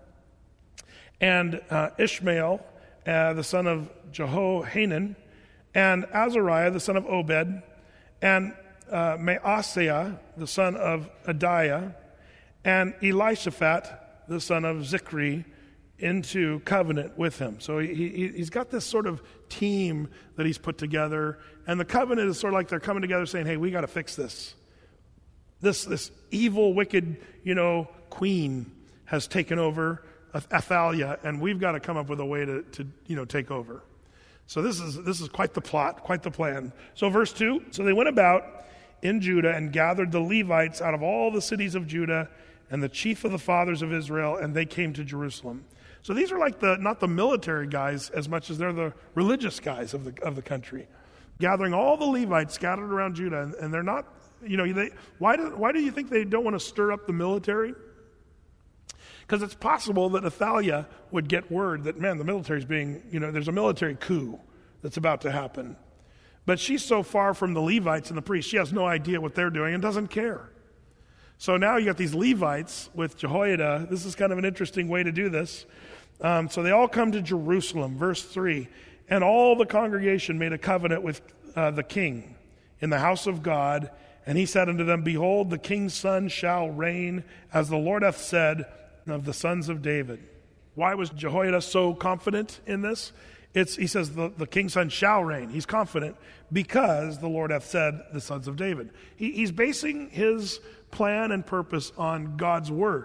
and uh, Ishmael, uh, the son of Jehohanan, and Azariah, the son of Obed, and uh, Maaseiah, the son of Adiah, and Elishaphat, the son of Zichri, into covenant with him. So he, he, he's got this sort of team that he's put together, and the covenant is sort of like they're coming together saying, hey, we got to fix this. This this evil, wicked, you know, queen has taken over Athaliah, and we've got to come up with a way to, to you know, take over. So this is this is quite the plot, quite the plan. So verse two, so they went about in Judah and gathered the Levites out of all the cities of Judah and the chief of the fathers of Israel, and they came to Jerusalem. So these are like the not the military guys as much as they're the religious guys of the of the country, gathering all the Levites scattered around Judah, and, and they're not, you know, they, why do why do you think they don't want to stir up the military? Because it's possible that Athaliah would get word that, man, the military's being, you know, there's a military coup that's about to happen. But she's so far from the Levites and the priests, she has no idea what they're doing and doesn't care. So now you got these Levites with Jehoiada. This is kind of an interesting way to do this. Um, so they all come to Jerusalem, verse three. And all the congregation made a covenant with uh, the king in the house of God. And he said unto them, behold, the king's son shall reign, as the Lord hath said, of the sons of David. Why was Jehoiada so confident in this? It's, he says the, the king's son shall reign. He's confident because the Lord hath said the sons of David. He, he's basing his plan and purpose on God's word.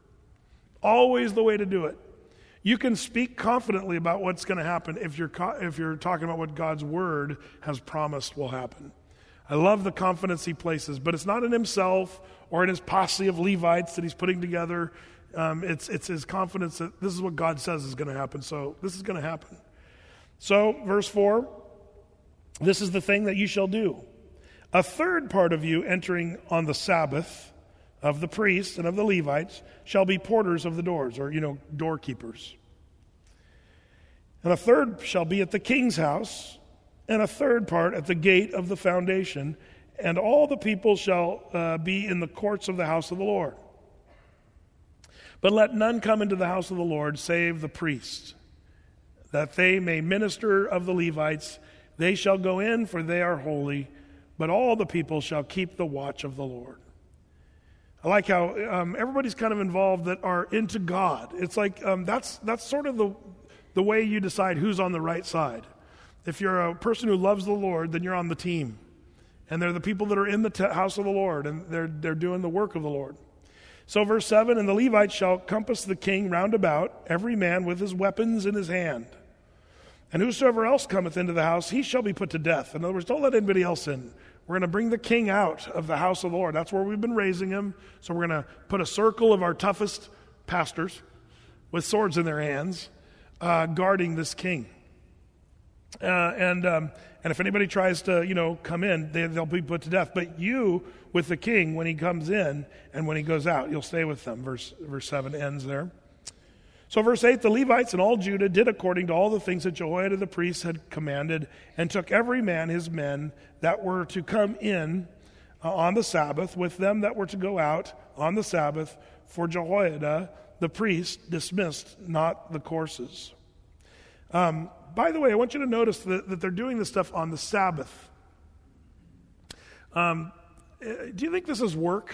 Always the way to do it. You can speak confidently about what's going to happen if you're if you're talking about what God's word has promised will happen. I love the confidence he places, but it's not in himself or in his posse of Levites that he's putting together. Um, it's it's his confidence that this is what God says is going to happen, so this is going to happen. So, verse four, this is the thing that you shall do. A third part of you entering on the Sabbath of the priests and of the Levites shall be porters of the doors, or, you know, doorkeepers. And a third shall be at the king's house, and a third part at the gate of the foundation, and all the people shall uh, be in the courts of the house of the Lord. But let none come into the house of the Lord save the priests, that they may minister of the Levites. They shall go in, for they are holy, but all the people shall keep the watch of the Lord. I like how um, everybody's kind of involved that are into God. It's like um, that's that's sort of the the way you decide who's on the right side. If you're a person who loves the Lord, then you're on the team, and they're the people that are in the t- house of the Lord, and they're they're doing the work of the Lord. So verse seven, and the Levites shall compass the king round about, every man with his weapons in his hand. And whosoever else cometh into the house, he shall be put to death. In other words, don't let anybody else in. We're going to bring the king out of the house of the Lord. That's where we've been raising him. So we're going to put a circle of our toughest pastors with swords in their hands, uh, guarding this king. Uh, and um, and if anybody tries to, you know, come in, they, they'll be put to death. But you, with the king, when he comes in and when he goes out, you'll stay with them. Verse verse seven ends there. So verse eight, the Levites and all Judah did according to all the things that Jehoiada the priest had commanded, and took every man his men that were to come in uh, on the Sabbath, with them that were to go out on the Sabbath, for Jehoiada the priest dismissed not the courses. Um, by the way, I want you to notice that, that they're doing this stuff on the Sabbath. Um, do you think this is work?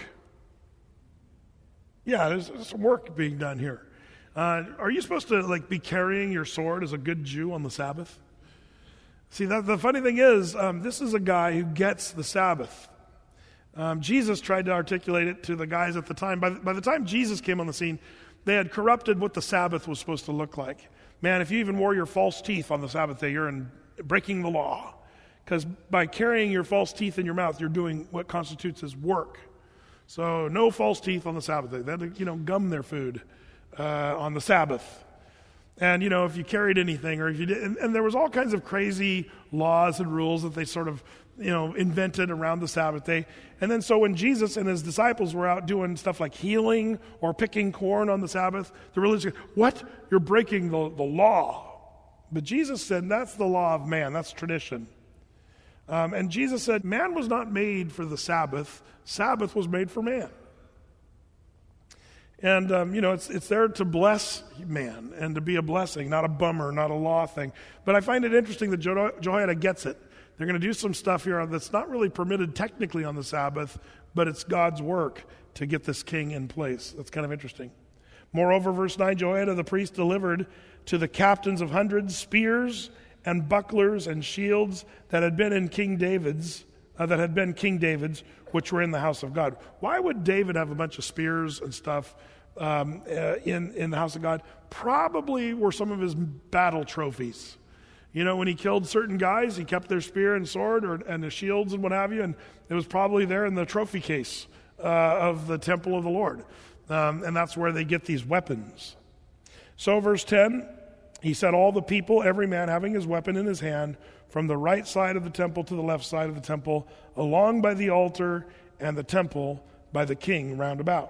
Yeah, there's, there's some work being done here. Uh, are you supposed to like be carrying your sword as a good Jew on the Sabbath? See, that, the funny thing is, um, this is a guy who gets the Sabbath. Um, Jesus tried to articulate it to the guys at the time. By the, by the time Jesus came on the scene, they had corrupted what the Sabbath was supposed to look like. Man, if you even wore your false teeth on the Sabbath day, you're in breaking the law. Because by carrying your false teeth in your mouth, you're doing what constitutes as work. So no false teeth on the Sabbath day. They had to, you know, gum their food uh, on the Sabbath. And, you know, if you carried anything or if you did, and, and there was all kinds of crazy laws and rules that they sort of, you know, invented around the Sabbath day. And then so when Jesus and his disciples were out doing stuff like healing or picking corn on the Sabbath, the religious, what? You're breaking the, the law. But Jesus said, that's the law of man. That's tradition. Um, and Jesus said, man was not made for the Sabbath. Sabbath was made for man. And, um, you know, it's it's there to bless man and to be a blessing, not a bummer, not a law thing. But I find it interesting that Jo- Jehoiada gets it. They're going to do some stuff here that's not really permitted technically on the Sabbath, but it's God's work to get this king in place. That's kind of interesting. Moreover, verse nine, Jehoiada the priest delivered to the captains of hundreds spears and bucklers and shields that had been in King David's, uh, that had been King David's, which were in the house of God. Why would David have a bunch of spears and stuff um, uh, in, in the house of God? Probably were some of his battle trophies. You know, when he killed certain guys, he kept their spear and sword or, and the shields and what have you, and it was probably there in the trophy case uh, of the temple of the Lord. Um, and that's where they get these weapons. So verse ten, he said, all the people, every man having his weapon in his hand, from the right side of the temple to the left side of the temple, along by the altar and the temple by the king round about.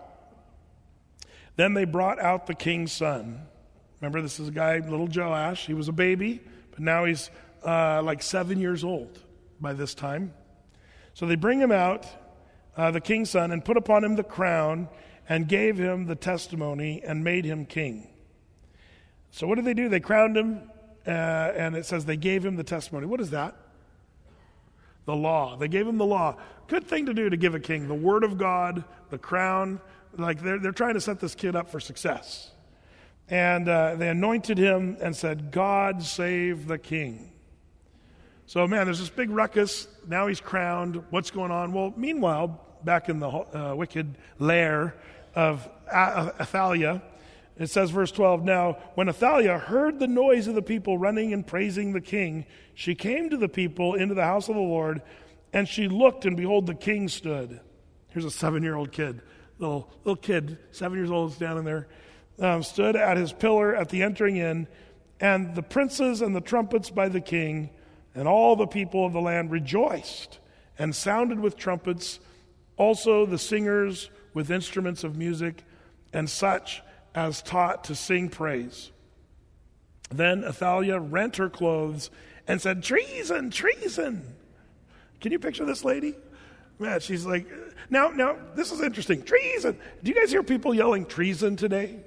Then they brought out the king's son. Remember, this is a guy, little Joash. He was a baby, but now he's uh, like seven years old by this time. So they bring him out, uh, the king's son, and put upon him the crown and gave him the testimony and made him king. So what did they do? They crowned him. Uh, and it says they gave him the testimony. What is that? The law. They gave him the law. Good thing to do to give a king. The word of God, the crown. Like they're, they're trying to set this kid up for success. And uh, they anointed him and said, God save the king. So man, there's this big ruckus. Now he's crowned. What's going on? Well, meanwhile, back in the uh, wicked lair of Athaliah, it says, verse twelve, now, when Athaliah heard the noise of the people running and praising the king, she came to the people into the house of the Lord, and she looked, and behold, the king stood. Here's a seven-year-old kid, little little kid, seven years old, standing there, um, stood at his pillar at the entering in, and the princes and the trumpets by the king, and all the people of the land rejoiced, and sounded with trumpets, also the singers with instruments of music, and such as taught to sing praise. Then Athaliah rent her clothes and said, treason, treason. Can you picture this lady? Man, she's like, now, now, this is interesting. Treason. Do you guys hear people yelling treason today?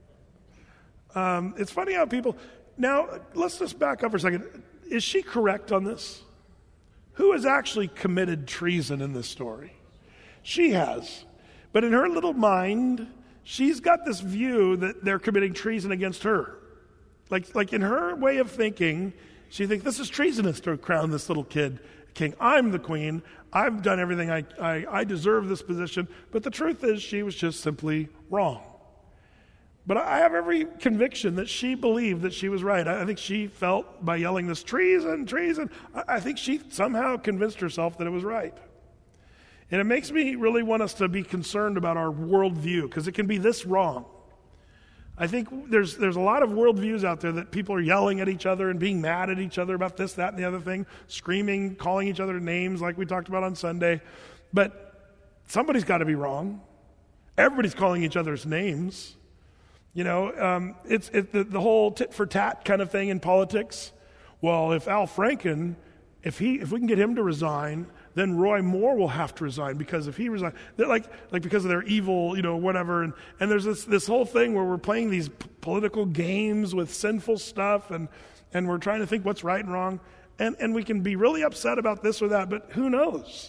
Um, it's funny how people, now, let's just back up for a second. Is she correct on this? Who has actually committed treason in this story? She has. But in her little mind, she's got this view that they're committing treason against her. Like, like in her way of thinking, she thinks this is treasonous to crown this little kid king. I'm the queen. I've done everything. I, I, I deserve this position. But the truth is she was just simply wrong. But I have every conviction that she believed that she was right. I think she felt by yelling this treason, treason, I think she somehow convinced herself that it was right. And it makes me really want us to be concerned about our worldview, because it can be this wrong. I think there's there's a lot of worldviews out there that people are yelling at each other and being mad at each other about this, that, and the other thing, screaming, calling each other names like we talked about on Sunday. But somebody's got to be wrong. Everybody's calling each other's names. You know, um, it's it, the, the whole tit for tat kind of thing in politics. Well, if Al Franken, if he if we can get him to resign, then Roy Moore will have to resign, because if he resigns, like like because of their evil, you know, whatever. And, and there's this this whole thing where we're playing these p- political games with sinful stuff, and and we're trying to think what's right and wrong, and and we can be really upset about this or that, but who knows?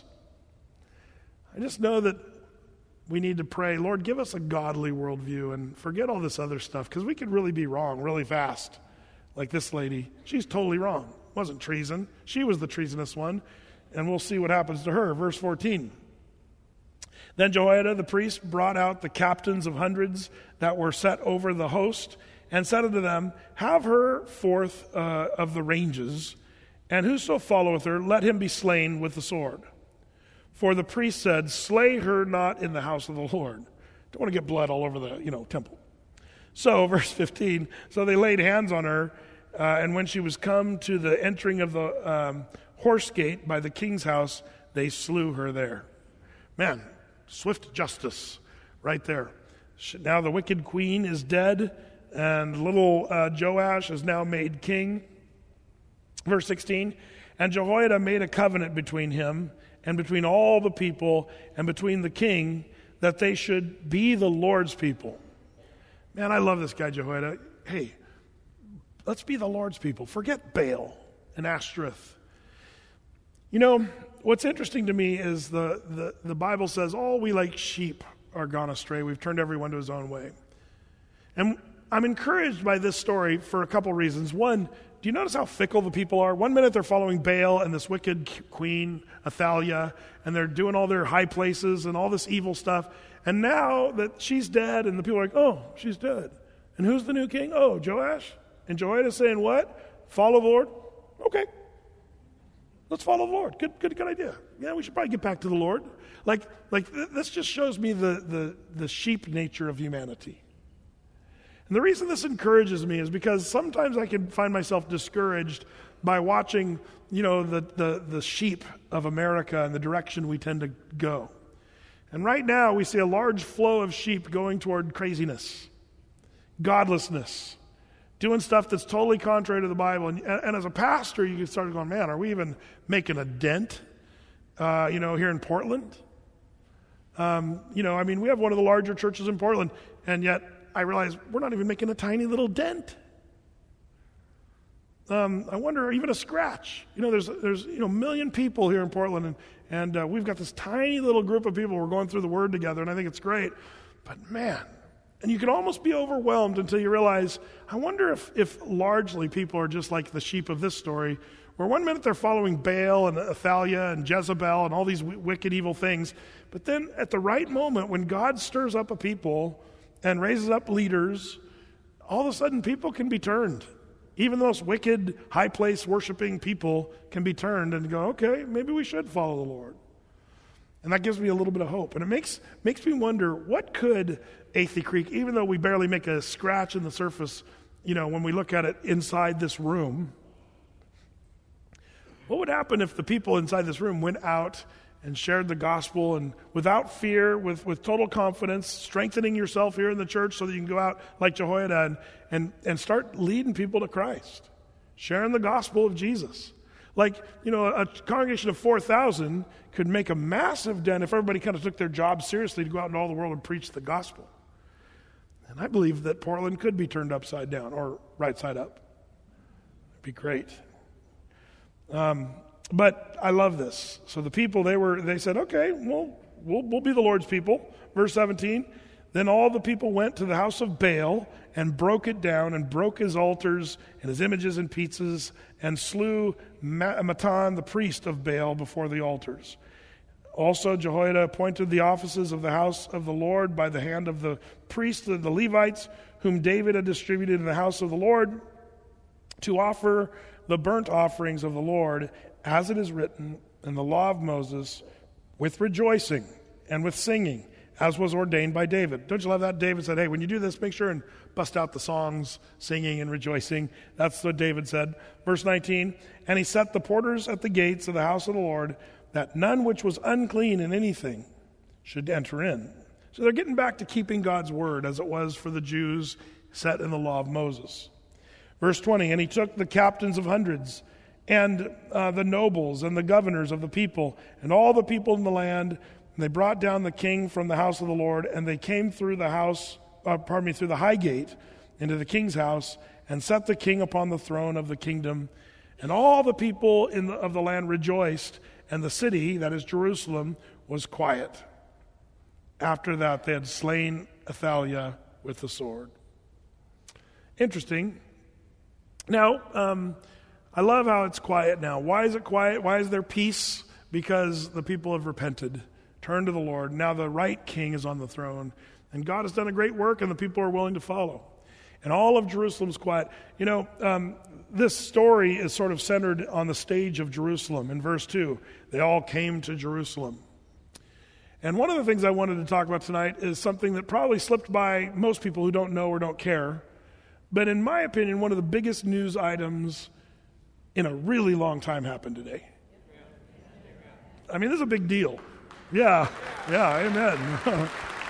I just know that we need to pray, Lord, give us a godly worldview and forget all this other stuff, because we could really be wrong really fast. Like this lady, she's totally wrong. It wasn't treason. She was the treasonous one. And we'll see what happens to her. Verse fourteen. Then Jehoiada the priest brought out the captains of hundreds that were set over the host, and said unto them, have her forth uh, of the ranges, and whoso followeth her, let him be slain with the sword. For the priest said, slay her not in the house of the Lord. Don't want to get blood all over the you know temple. So, verse fifteen, so they laid hands on her, uh, and when she was come to the entering of the um, horse gate by the king's house, they slew her there. Man, swift justice right there. Now the wicked queen is dead, and little uh, Joash is now made king. Verse sixteen, and Jehoiada made a covenant between him and between all the people and between the king, that they should be the Lord's people. Man, I love this guy, Jehoiada. Hey, let's be the Lord's people. Forget Baal and Ashtoreth. You know, what's interesting to me is the, the, the Bible says, all we like sheep are gone astray. We've turned everyone to his own way. And I'm encouraged by this story for a couple reasons. One, do you notice how fickle the people are? One minute they're following Baal and this wicked queen, Athaliah, and they're doing all their high places and all this evil stuff. And now that she's dead and the people are like, oh, she's dead. And who's the new king? Oh, Joash. And Jehoiada's saying what? Follow the Lord? Okay. Let's follow the Lord. Good, good, good idea. Yeah, we should probably get back to the Lord. Like, like th- this just shows me the, the, the sheep nature of humanity. And the reason this encourages me is because sometimes I can find myself discouraged by watching, you know, the, the, the sheep of America and the direction we tend to go. And right now we see a large flow of sheep going toward craziness, godlessness, doing stuff that's totally contrary to the Bible. And, and as a pastor, you can start going, man, are we even making a dent, uh, you know, here in Portland? Um, you know, I mean, we have one of the larger churches in Portland, and yet I realize we're not even making a tiny little dent. Um, I wonder, even a scratch. You know, there's there's you know a million people here in Portland, and and uh, we've got this tiny little group of people. We're going through the Word together, and I think it's great. But man, and you can almost be overwhelmed until you realize, I wonder if if largely people are just like the sheep of this story, where one minute they're following Baal and Athaliah and Jezebel and all these w- wicked, evil things, but then at the right moment, when God stirs up a people and raises up leaders, all of a sudden people can be turned. Even the most wicked, high-place worshiping people can be turned and go, okay, maybe we should follow the Lord. And that gives me a little bit of hope. And it makes makes me wonder, what could Athey Creek, even though we barely make a scratch in the surface, you know, when we look at it inside this room, what would happen if the people inside this room went out and shared the gospel, and without fear, with, with total confidence, strengthening yourself here in the church so that you can go out like Jehoiada and, and, and start leading people to Christ, sharing the gospel of Jesus. Like, you know, a congregation of four thousand could make a massive dent if everybody kind of took their job seriously to go out into all the world and preach the gospel. And I believe that Portland could be turned upside down or right side up. It'd be great. Um, But I love this. So the people, they were, they said, okay, well, we'll, we'll be the Lord's people. Verse seventeen, then all the people went to the house of Baal and broke it down and broke his altars and his images in pieces and slew Mattan, the priest of Baal, before the altars. Also, Jehoiada appointed the offices of the house of the Lord by the hand of the priests and the Levites, whom David had distributed in the house of the Lord, to offer the burnt offerings of the Lord, as it is written in the law of Moses, with rejoicing and with singing, as was ordained by David. Don't you love that? David said, hey, when you do this, make sure and bust out the songs, singing and rejoicing. That's what David said. Verse nineteen, and he set the porters at the gates of the house of the Lord, that none which was unclean in anything should enter in. So they're getting back to keeping God's word as it was for the Jews set in the law of Moses. Verse twenty, and he took the captains of hundreds and uh, the nobles and the governors of the people and all the people in the land, and they brought down the king from the house of the Lord, and they came through the house, uh, pardon me, through the high gate into the king's house, and set the king upon the throne of the kingdom. And all the people in the, of the land rejoiced, and the city, that is Jerusalem, was quiet. After that, they had slain Athaliah with the sword. Interesting. Now, um, I love how it's quiet now. Why is it quiet? Why is there peace? Because the people have repented, turned to the Lord. Now the right king is on the throne, and God has done a great work, and the people are willing to follow. And all of Jerusalem's quiet. You know, um, this story is sort of centered on the stage of Jerusalem. In verse two, they all came to Jerusalem. And one of the things I wanted to talk about tonight is something that probably slipped by most people who don't know or don't care. But in my opinion, one of the biggest news items in a really long time happened today. I mean, this is a big deal. Yeah, yeah, amen.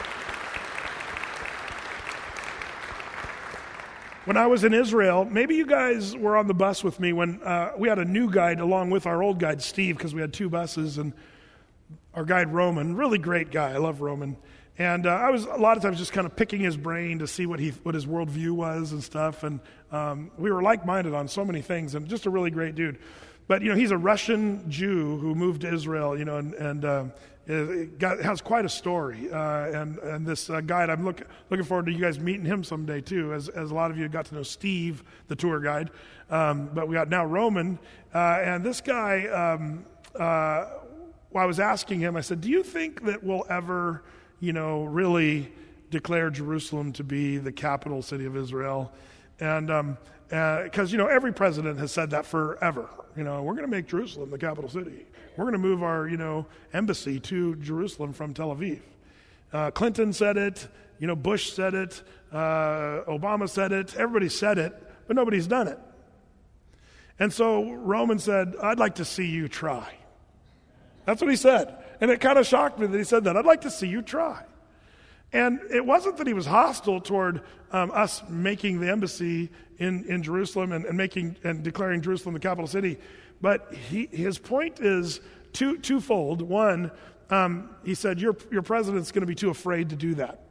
When I was in Israel, maybe you guys were on the bus with me when uh, we had a new guide along with our old guide, Steve, because we had two buses, and our guide, Roman, really great guy. I love Roman. And uh, I was a lot of times just kind of picking his brain to see what he what his worldview was and stuff. And um, we were like-minded on so many things, and just a really great dude. But you know, he's a Russian Jew who moved to Israel, you know, and, and uh, it got, has quite a story. Uh, and and this uh, guide, I'm look, looking forward to you guys meeting him someday too. As as a lot of you got to know Steve, the tour guide, um, but we got now Roman, uh, and this guy. Um, uh, I was asking him. I said, "Do you think that we'll ever?" you know, really declare Jerusalem to be the capital city of Israel. And um, uh, because, you know, every president has said that forever. You know, we're going to make Jerusalem the capital city. We're going to move our, you know, embassy to Jerusalem from Tel Aviv. Uh, Clinton said it. You know, Bush said it. Uh, Obama said it. Everybody said it, but nobody's done it. And so Roman said, I'd like to see you try. That's what he said. And it kind of shocked me that he said that. I'd like to see you try. And it wasn't that he was hostile toward um, us making the embassy in, in Jerusalem and, and making and declaring Jerusalem the capital city, but he, his point is two, twofold. One, um, he said, your, your president's going to be too afraid to do that.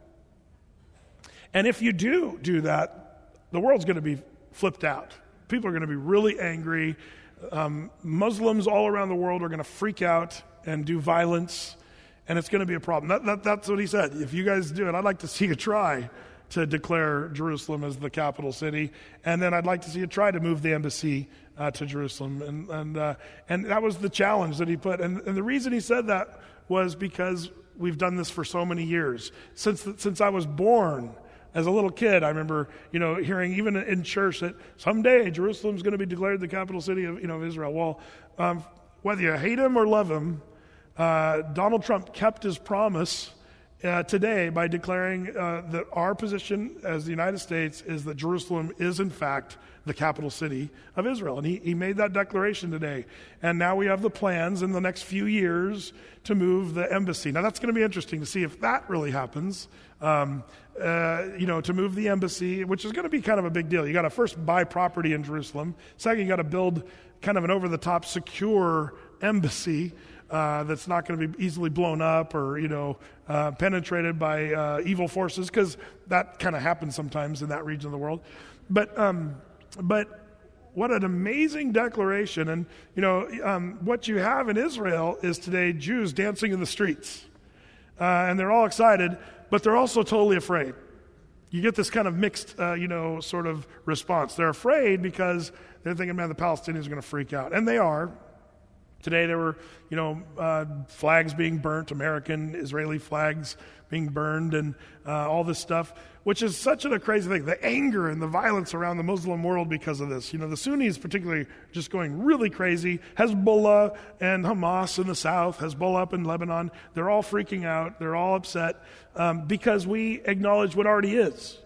And if you do do that, the world's going to be flipped out. People are going to be really angry. Um, Muslims all around the world are going to freak out and do violence, and it's going to be a problem. That, that, that's what he said. If you guys do it, I'd like to see you try to declare Jerusalem as the capital city, and then I'd like to see you try to move the embassy uh, to Jerusalem. And and uh, and that was the challenge that he put. And, and the reason he said that was because we've done this for so many years. Since the, since I was born, as a little kid, I remember, you know, hearing even in church that someday Jerusalem's going to be declared the capital city of, you know, of Israel. Well, um, whether you hate him or love him, uh, Donald Trump kept his promise uh, today by declaring uh, that our position as the United States is that Jerusalem is, in fact, the capital city of Israel. And he, he made that declaration today. And now we have the plans in the next few years to move the embassy. Now, that's going to be interesting to see if that really happens. Um, uh, you know, to move the embassy, which is going to be kind of a big deal. You got to first buy property in Jerusalem. Second, you got to build kind of an over-the-top secure embassy uh, that's not going to be easily blown up or, you know, uh, penetrated by uh, evil forces, because that kind of happens sometimes in that region of the world. But um, but what an amazing declaration. And, you know, um, what you have in Israel is today Jews dancing in the streets. Uh, and they're all excited, but they're also totally afraid. You get this kind of mixed, uh, you know, sort of response. They're afraid because they're thinking, man, the Palestinians are going to freak out. And they are. Today there were, you know, uh, flags being burnt, American, Israeli flags being burned, and uh, all this stuff, which is such a crazy thing. The anger and the violence around the Muslim world because of this. You know, the Sunnis particularly just going really crazy. Hezbollah and Hamas in the south, Hezbollah up in Lebanon, they're all freaking out. They're all upset um, because we acknowledge what already is.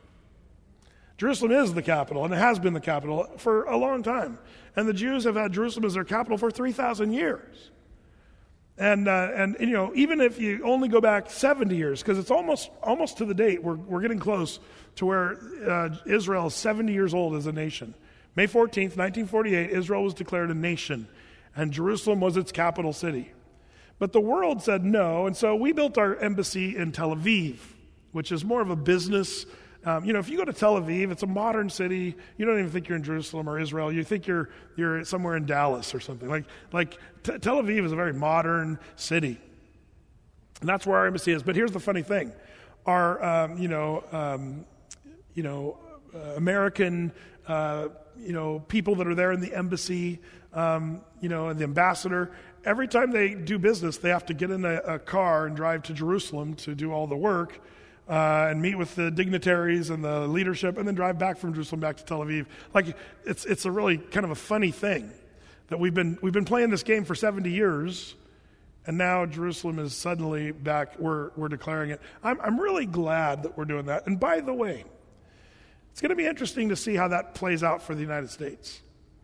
Jerusalem is the capital, and it has been the capital for a long time. And the Jews have had Jerusalem as their capital for three thousand years. And, uh, and, and, you know, even if you only go back seventy years, because it's almost almost to the date, we're, we're getting close to where uh, Israel is seventy years old as a nation. May fourteenth, nineteen forty-eight, Israel was declared a nation, and Jerusalem was its capital city. But the world said no, and so we built our embassy in Tel Aviv, which is more of a business. Um, you know, if you go to Tel Aviv, it's a modern city. You don't even think you're in Jerusalem or Israel. You think you're you're somewhere in Dallas or something. Like like T- Tel Aviv is a very modern city, and that's where our embassy is. But here's the funny thing: our um, you know um, you know uh, American uh, you know people that are there in the embassy, um, you know, and the ambassador. Every time they do business, they have to get in a, a car and drive to Jerusalem to do all the work. Uh, and meet with the dignitaries and the leadership, and then drive back from Jerusalem back to Tel Aviv. Like it's it's a really kind of a funny thing that we've been we've been playing this game for seventy years, and now Jerusalem is suddenly back. We're we're declaring it. I'm I'm really glad that we're doing that. And by the way, it's going to be interesting to see how that plays out for the United States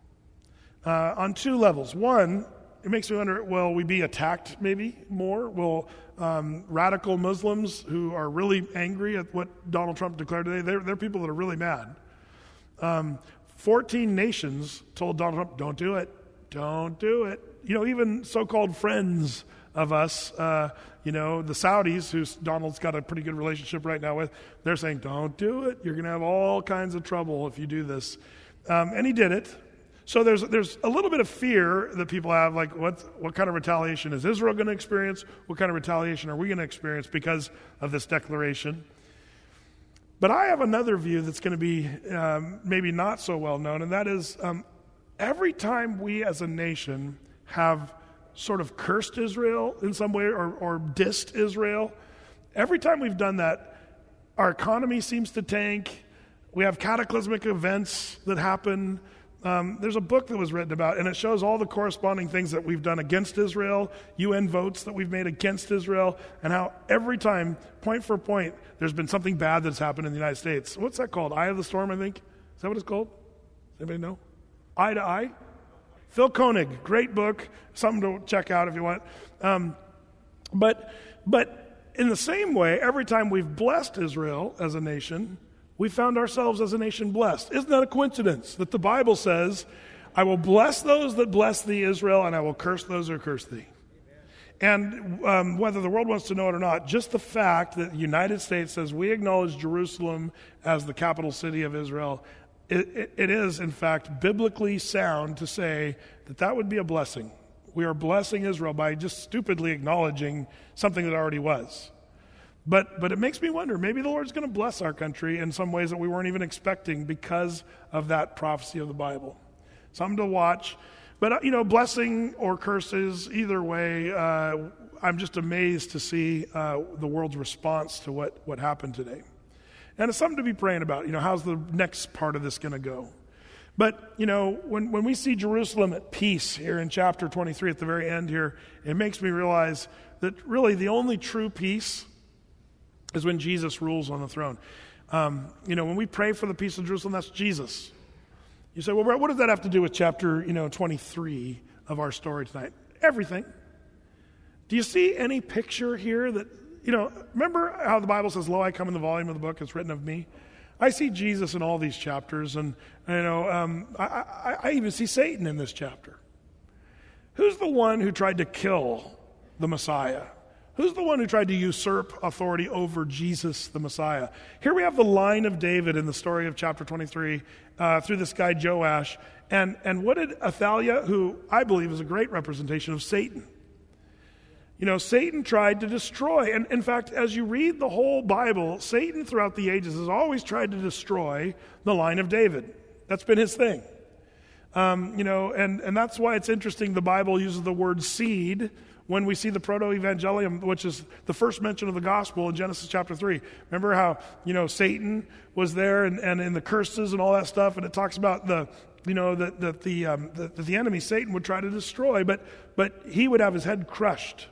uh, on two levels. One, it makes me wonder: will we be attacked maybe more? Will Um, radical Muslims who are really angry at what Donald Trump declared today, they're, they're people that are really mad. Um, fourteen nations told Donald Trump, don't do it. don't do it. You know, even so-called friends of us, uh, you know, the Saudis, who Donald's got a pretty good relationship right now with, they're saying, don't do it. You're going to have all kinds of trouble if you do this. Um, and he did it. So there's there's a little bit of fear that people have, like what what kind of retaliation is Israel going to experience? What kind of retaliation are we going to experience because of this declaration? But I have another view that's going to be um, maybe not so well known, and that is um, every time we as a nation have sort of cursed Israel in some way or, or dissed Israel, every time we've done that, our economy seems to tank. We have cataclysmic events that happen. Um, there's a book that was written about, and it shows all the corresponding things that we've done against Israel, U N votes that we've made against Israel, and how every time, point for point, there's been something bad that's happened in the United States. What's that called? Eye of the Storm, I think? Is that what it's called? Does anybody know? Eye to Eye? Phil Koenig, great book, something to check out if you want. Um, but, but in the same way, every time we've blessed Israel as a nation, we found ourselves as a nation blessed. Isn't that a coincidence that the Bible says, I will bless those that bless thee, Israel, and I will curse those who curse thee? And um, whether the world wants to know it or not, just the fact that the United States says we acknowledge Jerusalem as the capital city of Israel, it, it, it is, in fact, biblically sound to say that that would be a blessing. We are blessing Israel by just stupidly acknowledging something that already was. But but it makes me wonder, maybe the Lord's going to bless our country in some ways that we weren't even expecting because of that prophecy of the Bible. Something to watch. But, uh, you know, blessing or curses, either way, uh, I'm just amazed to see uh, the world's response to what, what happened today. And it's something to be praying about. You know, how's the next part of this going to go? But, you know, when, when we see Jerusalem at peace here in chapter twenty-three at the very end here, it makes me realize that really the only true peace is when Jesus rules on the throne. Um, you know, when we pray for the peace of Jerusalem, that's Jesus. You say, well, Brett, what does that have to do with chapter, you know, twenty-three of our story tonight? Everything. Do you see any picture here that, you know, remember how the Bible says, lo, I come in the volume of the book, it's written of me? I see Jesus in all these chapters, and, you know, um, I, I, I even see Satan in this chapter. Who's the one who tried to kill the Messiah? Who's the one who tried to usurp authority over Jesus, the Messiah? Here we have the line of David in the story of chapter twenty-three uh, through this guy Joash. And, and what did Athaliah, who I believe is a great representation of Satan? You know, Satan tried to destroy. And in fact, as you read the whole Bible, Satan throughout the ages has always tried to destroy the line of David. That's been his thing. Um, you know, and, and that's why it's interesting the Bible uses the word seed when we see the proto-evangelium, which is the first mention of the gospel in Genesis chapter three. Remember how, you know, Satan was there and, and in the curses and all that stuff, and it talks about the, you know, that the, the, um, the, the enemy, Satan, would try to destroy, but but he would have his head crushed.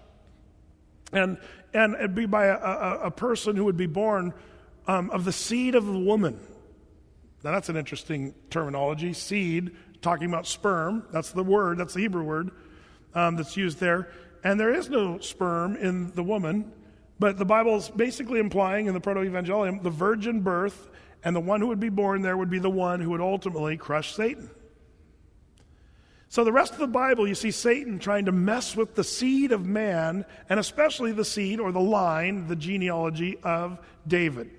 And and it'd be by a, a, a person who would be born um, of the seed of the woman. Now that's an interesting terminology, seed, talking about sperm. That's the word, that's the Hebrew word um, that's used there. And there is no sperm in the woman, but the Bible is basically implying in the proto-evangelium the virgin birth, and the one who would be born there would be the one who would ultimately crush Satan. So the rest of the Bible, you see Satan trying to mess with the seed of man, and especially the seed or the line, the genealogy of David.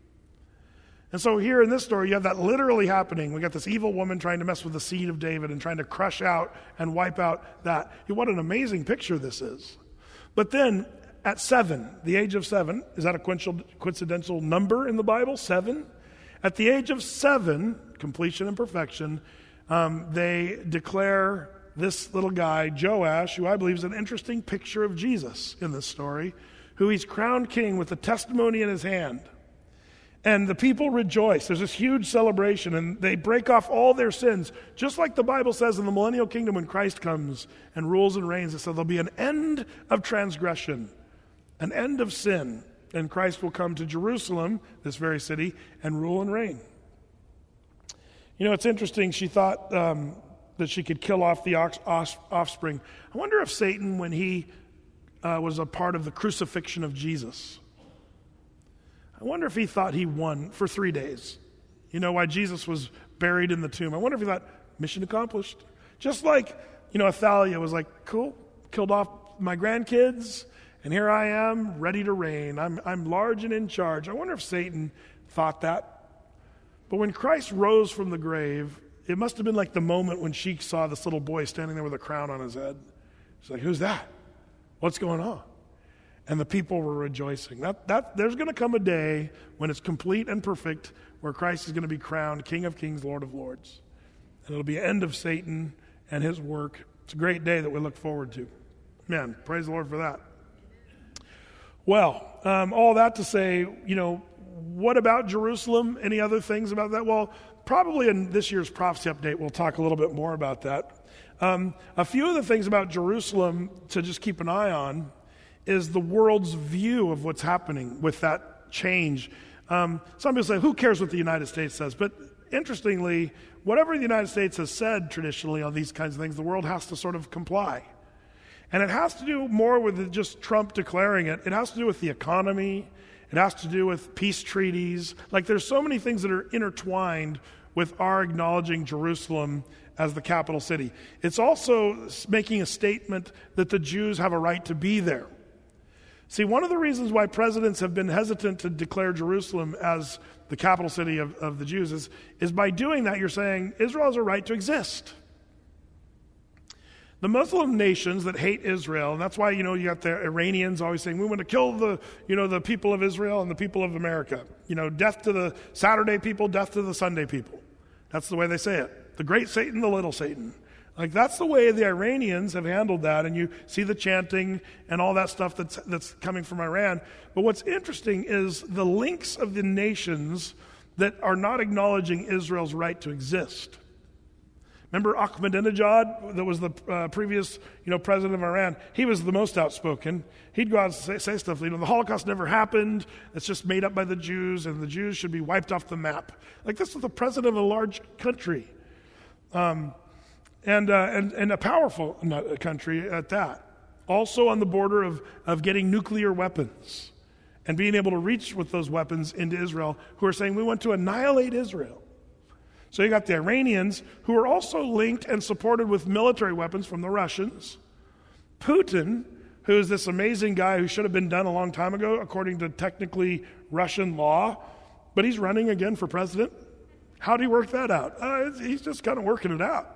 And so here in this story, you have that literally happening. We got this evil woman trying to mess with the seed of David and trying to crush out and wipe out that. What an amazing picture this is. But then at seven, the age of seven, is that a coincidental number in the Bible? Seven? At the age of seven, completion and perfection, um, they declare this little guy, Joash, who I believe is an interesting picture of Jesus in this story, who he's crowned king with the testimony in his hand. And the people rejoice. There's this huge celebration, and they break off all their sins. Just like the Bible says in the millennial kingdom when Christ comes and rules and reigns, it says there'll be an end of transgression, an end of sin. And Christ will come to Jerusalem, this very city, and rule and reign. You know, it's interesting. She thought um, that she could kill off the ox- offspring. I wonder if Satan, when he uh, was a part of the crucifixion of Jesus, I wonder if he thought he won for three days. You know, why Jesus was buried in the tomb. I wonder if he thought, mission accomplished. Just like You know, Athaliah was like, cool, killed off my grandkids, and here I am, ready to reign. I'm, I'm large and in charge. I wonder if Satan thought that. But when Christ rose from the grave, it must have been like the moment when she saw this little boy standing there with a crown on his head. She's like, who's that? What's going on? And the people were rejoicing. That, that, there's going to come a day when it's complete and perfect, where Christ is going to be crowned King of Kings, Lord of Lords. And it'll be an end of Satan and his work. It's a great day that we look forward to. Man, praise the Lord for that. Well, um, all that to say, you know, what about Jerusalem? Any other things about that? Well, probably in this year's prophecy update, we'll talk a little bit more about that. Um, a few of the things about Jerusalem to just keep an eye on is the world's view of what's happening with that change. Um, some people say, who cares what the United States says? But interestingly, whatever the United States has said traditionally on these kinds of things, the world has to sort of comply. And it has to do more with just Trump declaring it. It has to do with the economy. It has to do with peace treaties. Like, there's so many things that are intertwined with our acknowledging Jerusalem as the capital city. It's also making a statement that the Jews have a right to be there. See, one of the reasons why presidents have been hesitant to declare Jerusalem as the capital city of, of the Jews is, is by doing that, you're saying Israel has a right to exist. The Muslim nations that hate Israel, and that's why, you know, you got the Iranians always saying, we want to kill the, you know, the people of Israel and the people of America. You know, death to the Saturday people, death to the Sunday people. That's the way they say it. The great Satan, the little Satan. Like, that's the way the Iranians have handled that, and you see the chanting and all that stuff that's that's coming from Iran. But what's interesting is the links of the nations that are not acknowledging Israel's right to exist. Remember Ahmadinejad, that was the uh, previous, you know, president of Iran? He was the most outspoken. He'd go out and say, say stuff, you know, the Holocaust never happened. It's just made up by the Jews, and the Jews should be wiped off the map. Like, this is the president of a large country, um, and, uh, and and a powerful country at that. Also on the border of of getting nuclear weapons and being able to reach with those weapons into Israel, who are saying we want to annihilate Israel. So you got the Iranians, who are also linked and supported with military weapons from the Russians. Putin, who is this amazing guy who should have been done a long time ago, according to technically Russian law, but he's running again for president. How do you work that out? Uh, he's just kind of working it out.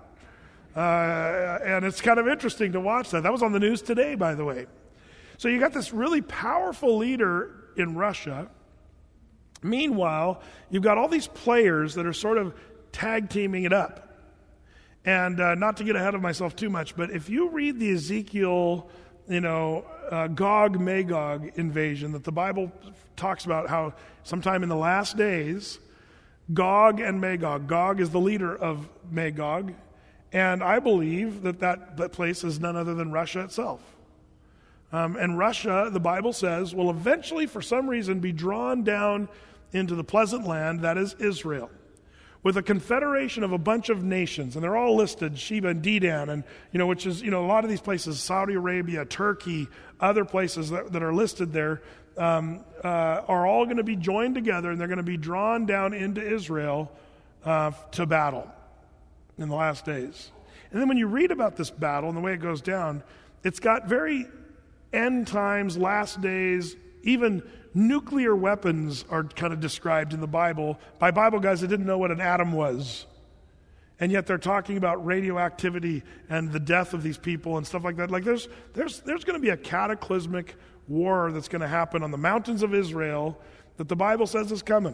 Uh, and it's kind of interesting to watch that. That was on the news today, by the way. So you got this really powerful leader in Russia. Meanwhile, you've got all these players that are sort of tag teaming it up. And uh, not to get ahead of myself too much, but if you read the Ezekiel, you know, uh, Gog-Magog invasion that the Bible talks about, how sometime in the last days, Gog and Magog, Gog is the leader of Magog, and I believe that that, that place is none other than Russia itself. Um, and Russia, the Bible says, will eventually, for some reason, be drawn down into the pleasant land, that is Israel, with a confederation of a bunch of nations, and they're all listed, Sheba and Dedan, and, you know, which is, you know, a lot of these places, Saudi Arabia, Turkey, other places that, that are listed there, um, uh, are all going to be joined together, and they're going to be drawn down into Israel uh, to battle in the last days. And then when you read about this battle and the way it goes down, it's got very end times, last days, even nuclear weapons are kind of described in the Bible by Bible guys that didn't know what an atom was. And yet they're talking about radioactivity and the death of these people and stuff like that. Like there's there's there's going to be a cataclysmic war that's going to happen on the mountains of Israel that the Bible says is coming.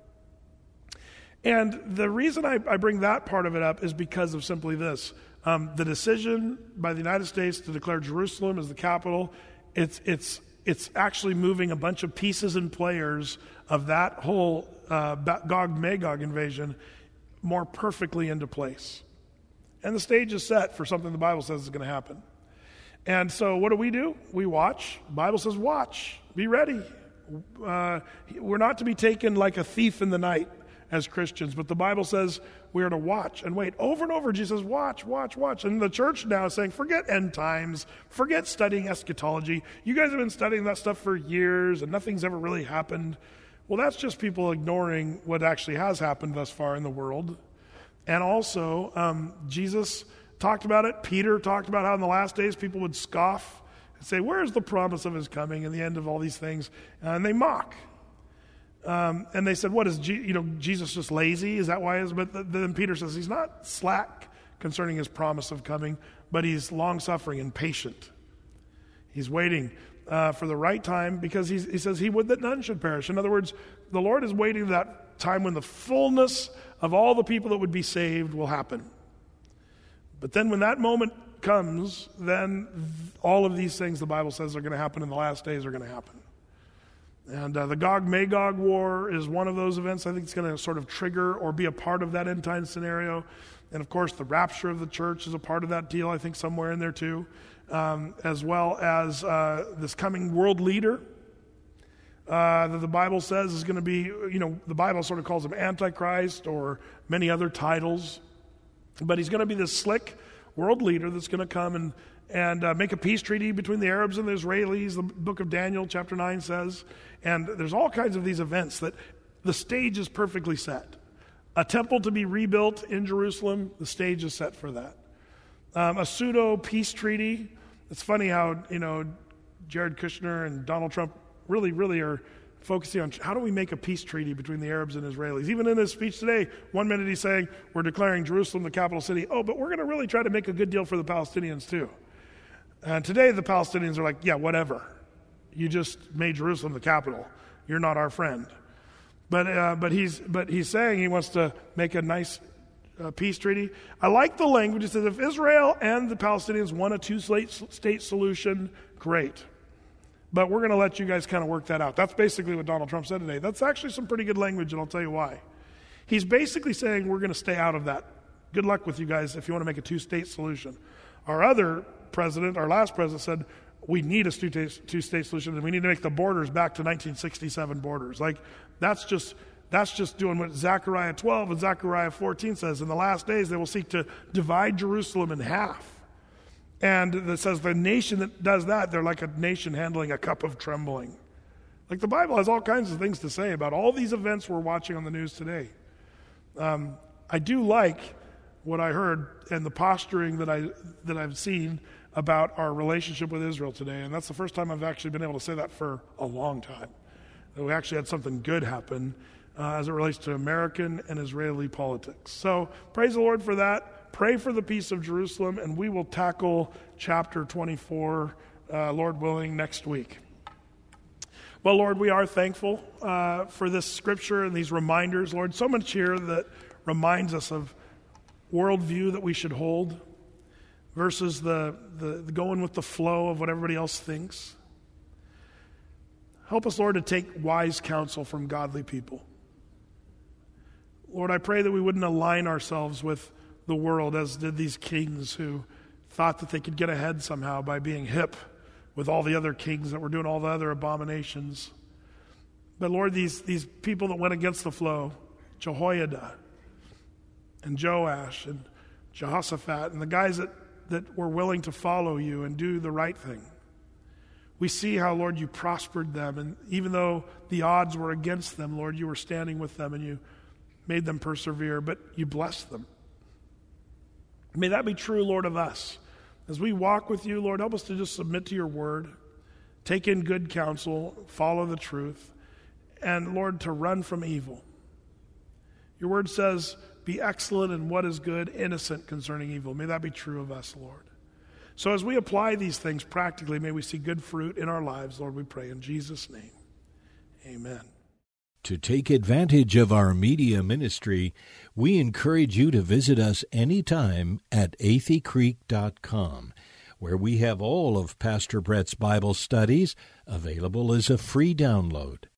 And the reason I, I bring that part of it up is because of simply this. Um, the decision by the United States to declare Jerusalem as the capital, it's it's it's actually moving a bunch of pieces and players of that whole uh, Gog-Magog invasion more perfectly into place. And the stage is set for something the Bible says is going to happen. And so what do we do? We watch. The Bible says watch. Be ready. Uh, we're not to be taken like a thief in the night as Christians, but the Bible says we are to watch and wait. Over and over, Jesus says, watch, watch, watch. And the church now is saying, forget end times, forget studying eschatology. You guys have been studying that stuff for years, and nothing's ever really happened. Well, that's just people ignoring what actually has happened thus far in the world. And also, um, Jesus talked about it. Peter talked about how in the last days people would scoff and say, where's the promise of his coming and the end of all these things? And they mock. Um, and they said, what is, Je- you know, Jesus just lazy? Is that why he is? But th- then Peter says he's not slack concerning his promise of coming, but he's long-suffering and patient. He's waiting uh, for the right time because he's, he says he would that none should perish. In other words, the Lord is waiting that time when the fullness of all the people that would be saved will happen. But then when that moment comes, then all of these things the Bible says are going to happen in the last days are going to happen. And uh, the Gog-Magog war is one of those events I think it's going to sort of trigger or be a part of that end time scenario. And of course, the rapture of the church is a part of that deal, I think somewhere in there too, um, as well as uh, this coming world leader uh, that the Bible says is going to be, you know, the Bible sort of calls him Antichrist or many other titles. But he's going to be this slick world leader that's going to come and, and uh, make a peace treaty between the Arabs and the Israelis, the book of Daniel, chapter nine says. And there's all kinds of these events that the stage is perfectly set. A temple to be rebuilt in Jerusalem, the stage is set for that. Um, a pseudo-peace treaty. It's funny how, you know, Jared Kushner and Donald Trump really, really are focusing on how do we make a peace treaty between the Arabs and Israelis. Even in his speech today, one minute he's saying, we're declaring Jerusalem the capital city. Oh, but we're going to really try to make a good deal for the Palestinians too. And today the Palestinians are like, yeah, whatever. You just made Jerusalem the capital. You're not our friend. But uh, but he's but he's saying he wants to make a nice uh, peace treaty. I like the language. It says if Israel and the Palestinians want a two-state solution, great. But we're going to let you guys kind of work that out. That's basically what Donald Trump said today. That's actually some pretty good language, and I'll tell you why. He's basically saying we're going to stay out of that. Good luck with you guys if you want to make a two-state solution. Our other president, our last president, said we need a two-state solution, and we need to make the borders back to nineteen sixty-seven borders. Like, that's just that's just doing what Zechariah twelve and Zechariah fourteen says. In the last days, they will seek to divide Jerusalem in half. And it says the nation that does that, they're like a nation handling a cup of trembling. Like the Bible has all kinds of things to say about all these events we're watching on the news today. Um, I do like what I heard and the posturing that, I, that I've seen about our relationship with Israel today. And that's the first time I've actually been able to say that for a long time. That we actually had something good happen uh, as it relates to American and Israeli politics. So praise the Lord for that. Pray for the peace of Jerusalem, and we will tackle chapter twenty-four, uh, Lord willing, next week. Well, Lord, we are thankful uh, for this scripture and these reminders. Lord, so much here that reminds us of worldview that we should hold versus the, the, the going with the flow of what everybody else thinks. Help us, Lord, to take wise counsel from godly people. Lord, I pray that we wouldn't align ourselves with the world as did these kings who thought that they could get ahead somehow by being hip with all the other kings that were doing all the other abominations. But Lord, these, these people that went against the flow, Jehoiada and Joash and Jehoshaphat and the guys that, that were willing to follow you and do the right thing. We see how, Lord, you prospered them, and even though the odds were against them, Lord, you were standing with them and you made them persevere, but you blessed them. May that be true, Lord, of us. As we walk with you, Lord, help us to just submit to your word, take in good counsel, follow the truth, and, Lord, to run from evil. Your word says, be excellent in what is good, innocent concerning evil. May that be true of us, Lord. So as we apply these things practically, may we see good fruit in our lives, Lord, we pray in Jesus' name. Amen. To take advantage of our media ministry, we encourage you to visit us anytime at athey creek dot com, where we have all of Pastor Brett's Bible studies available as a free download.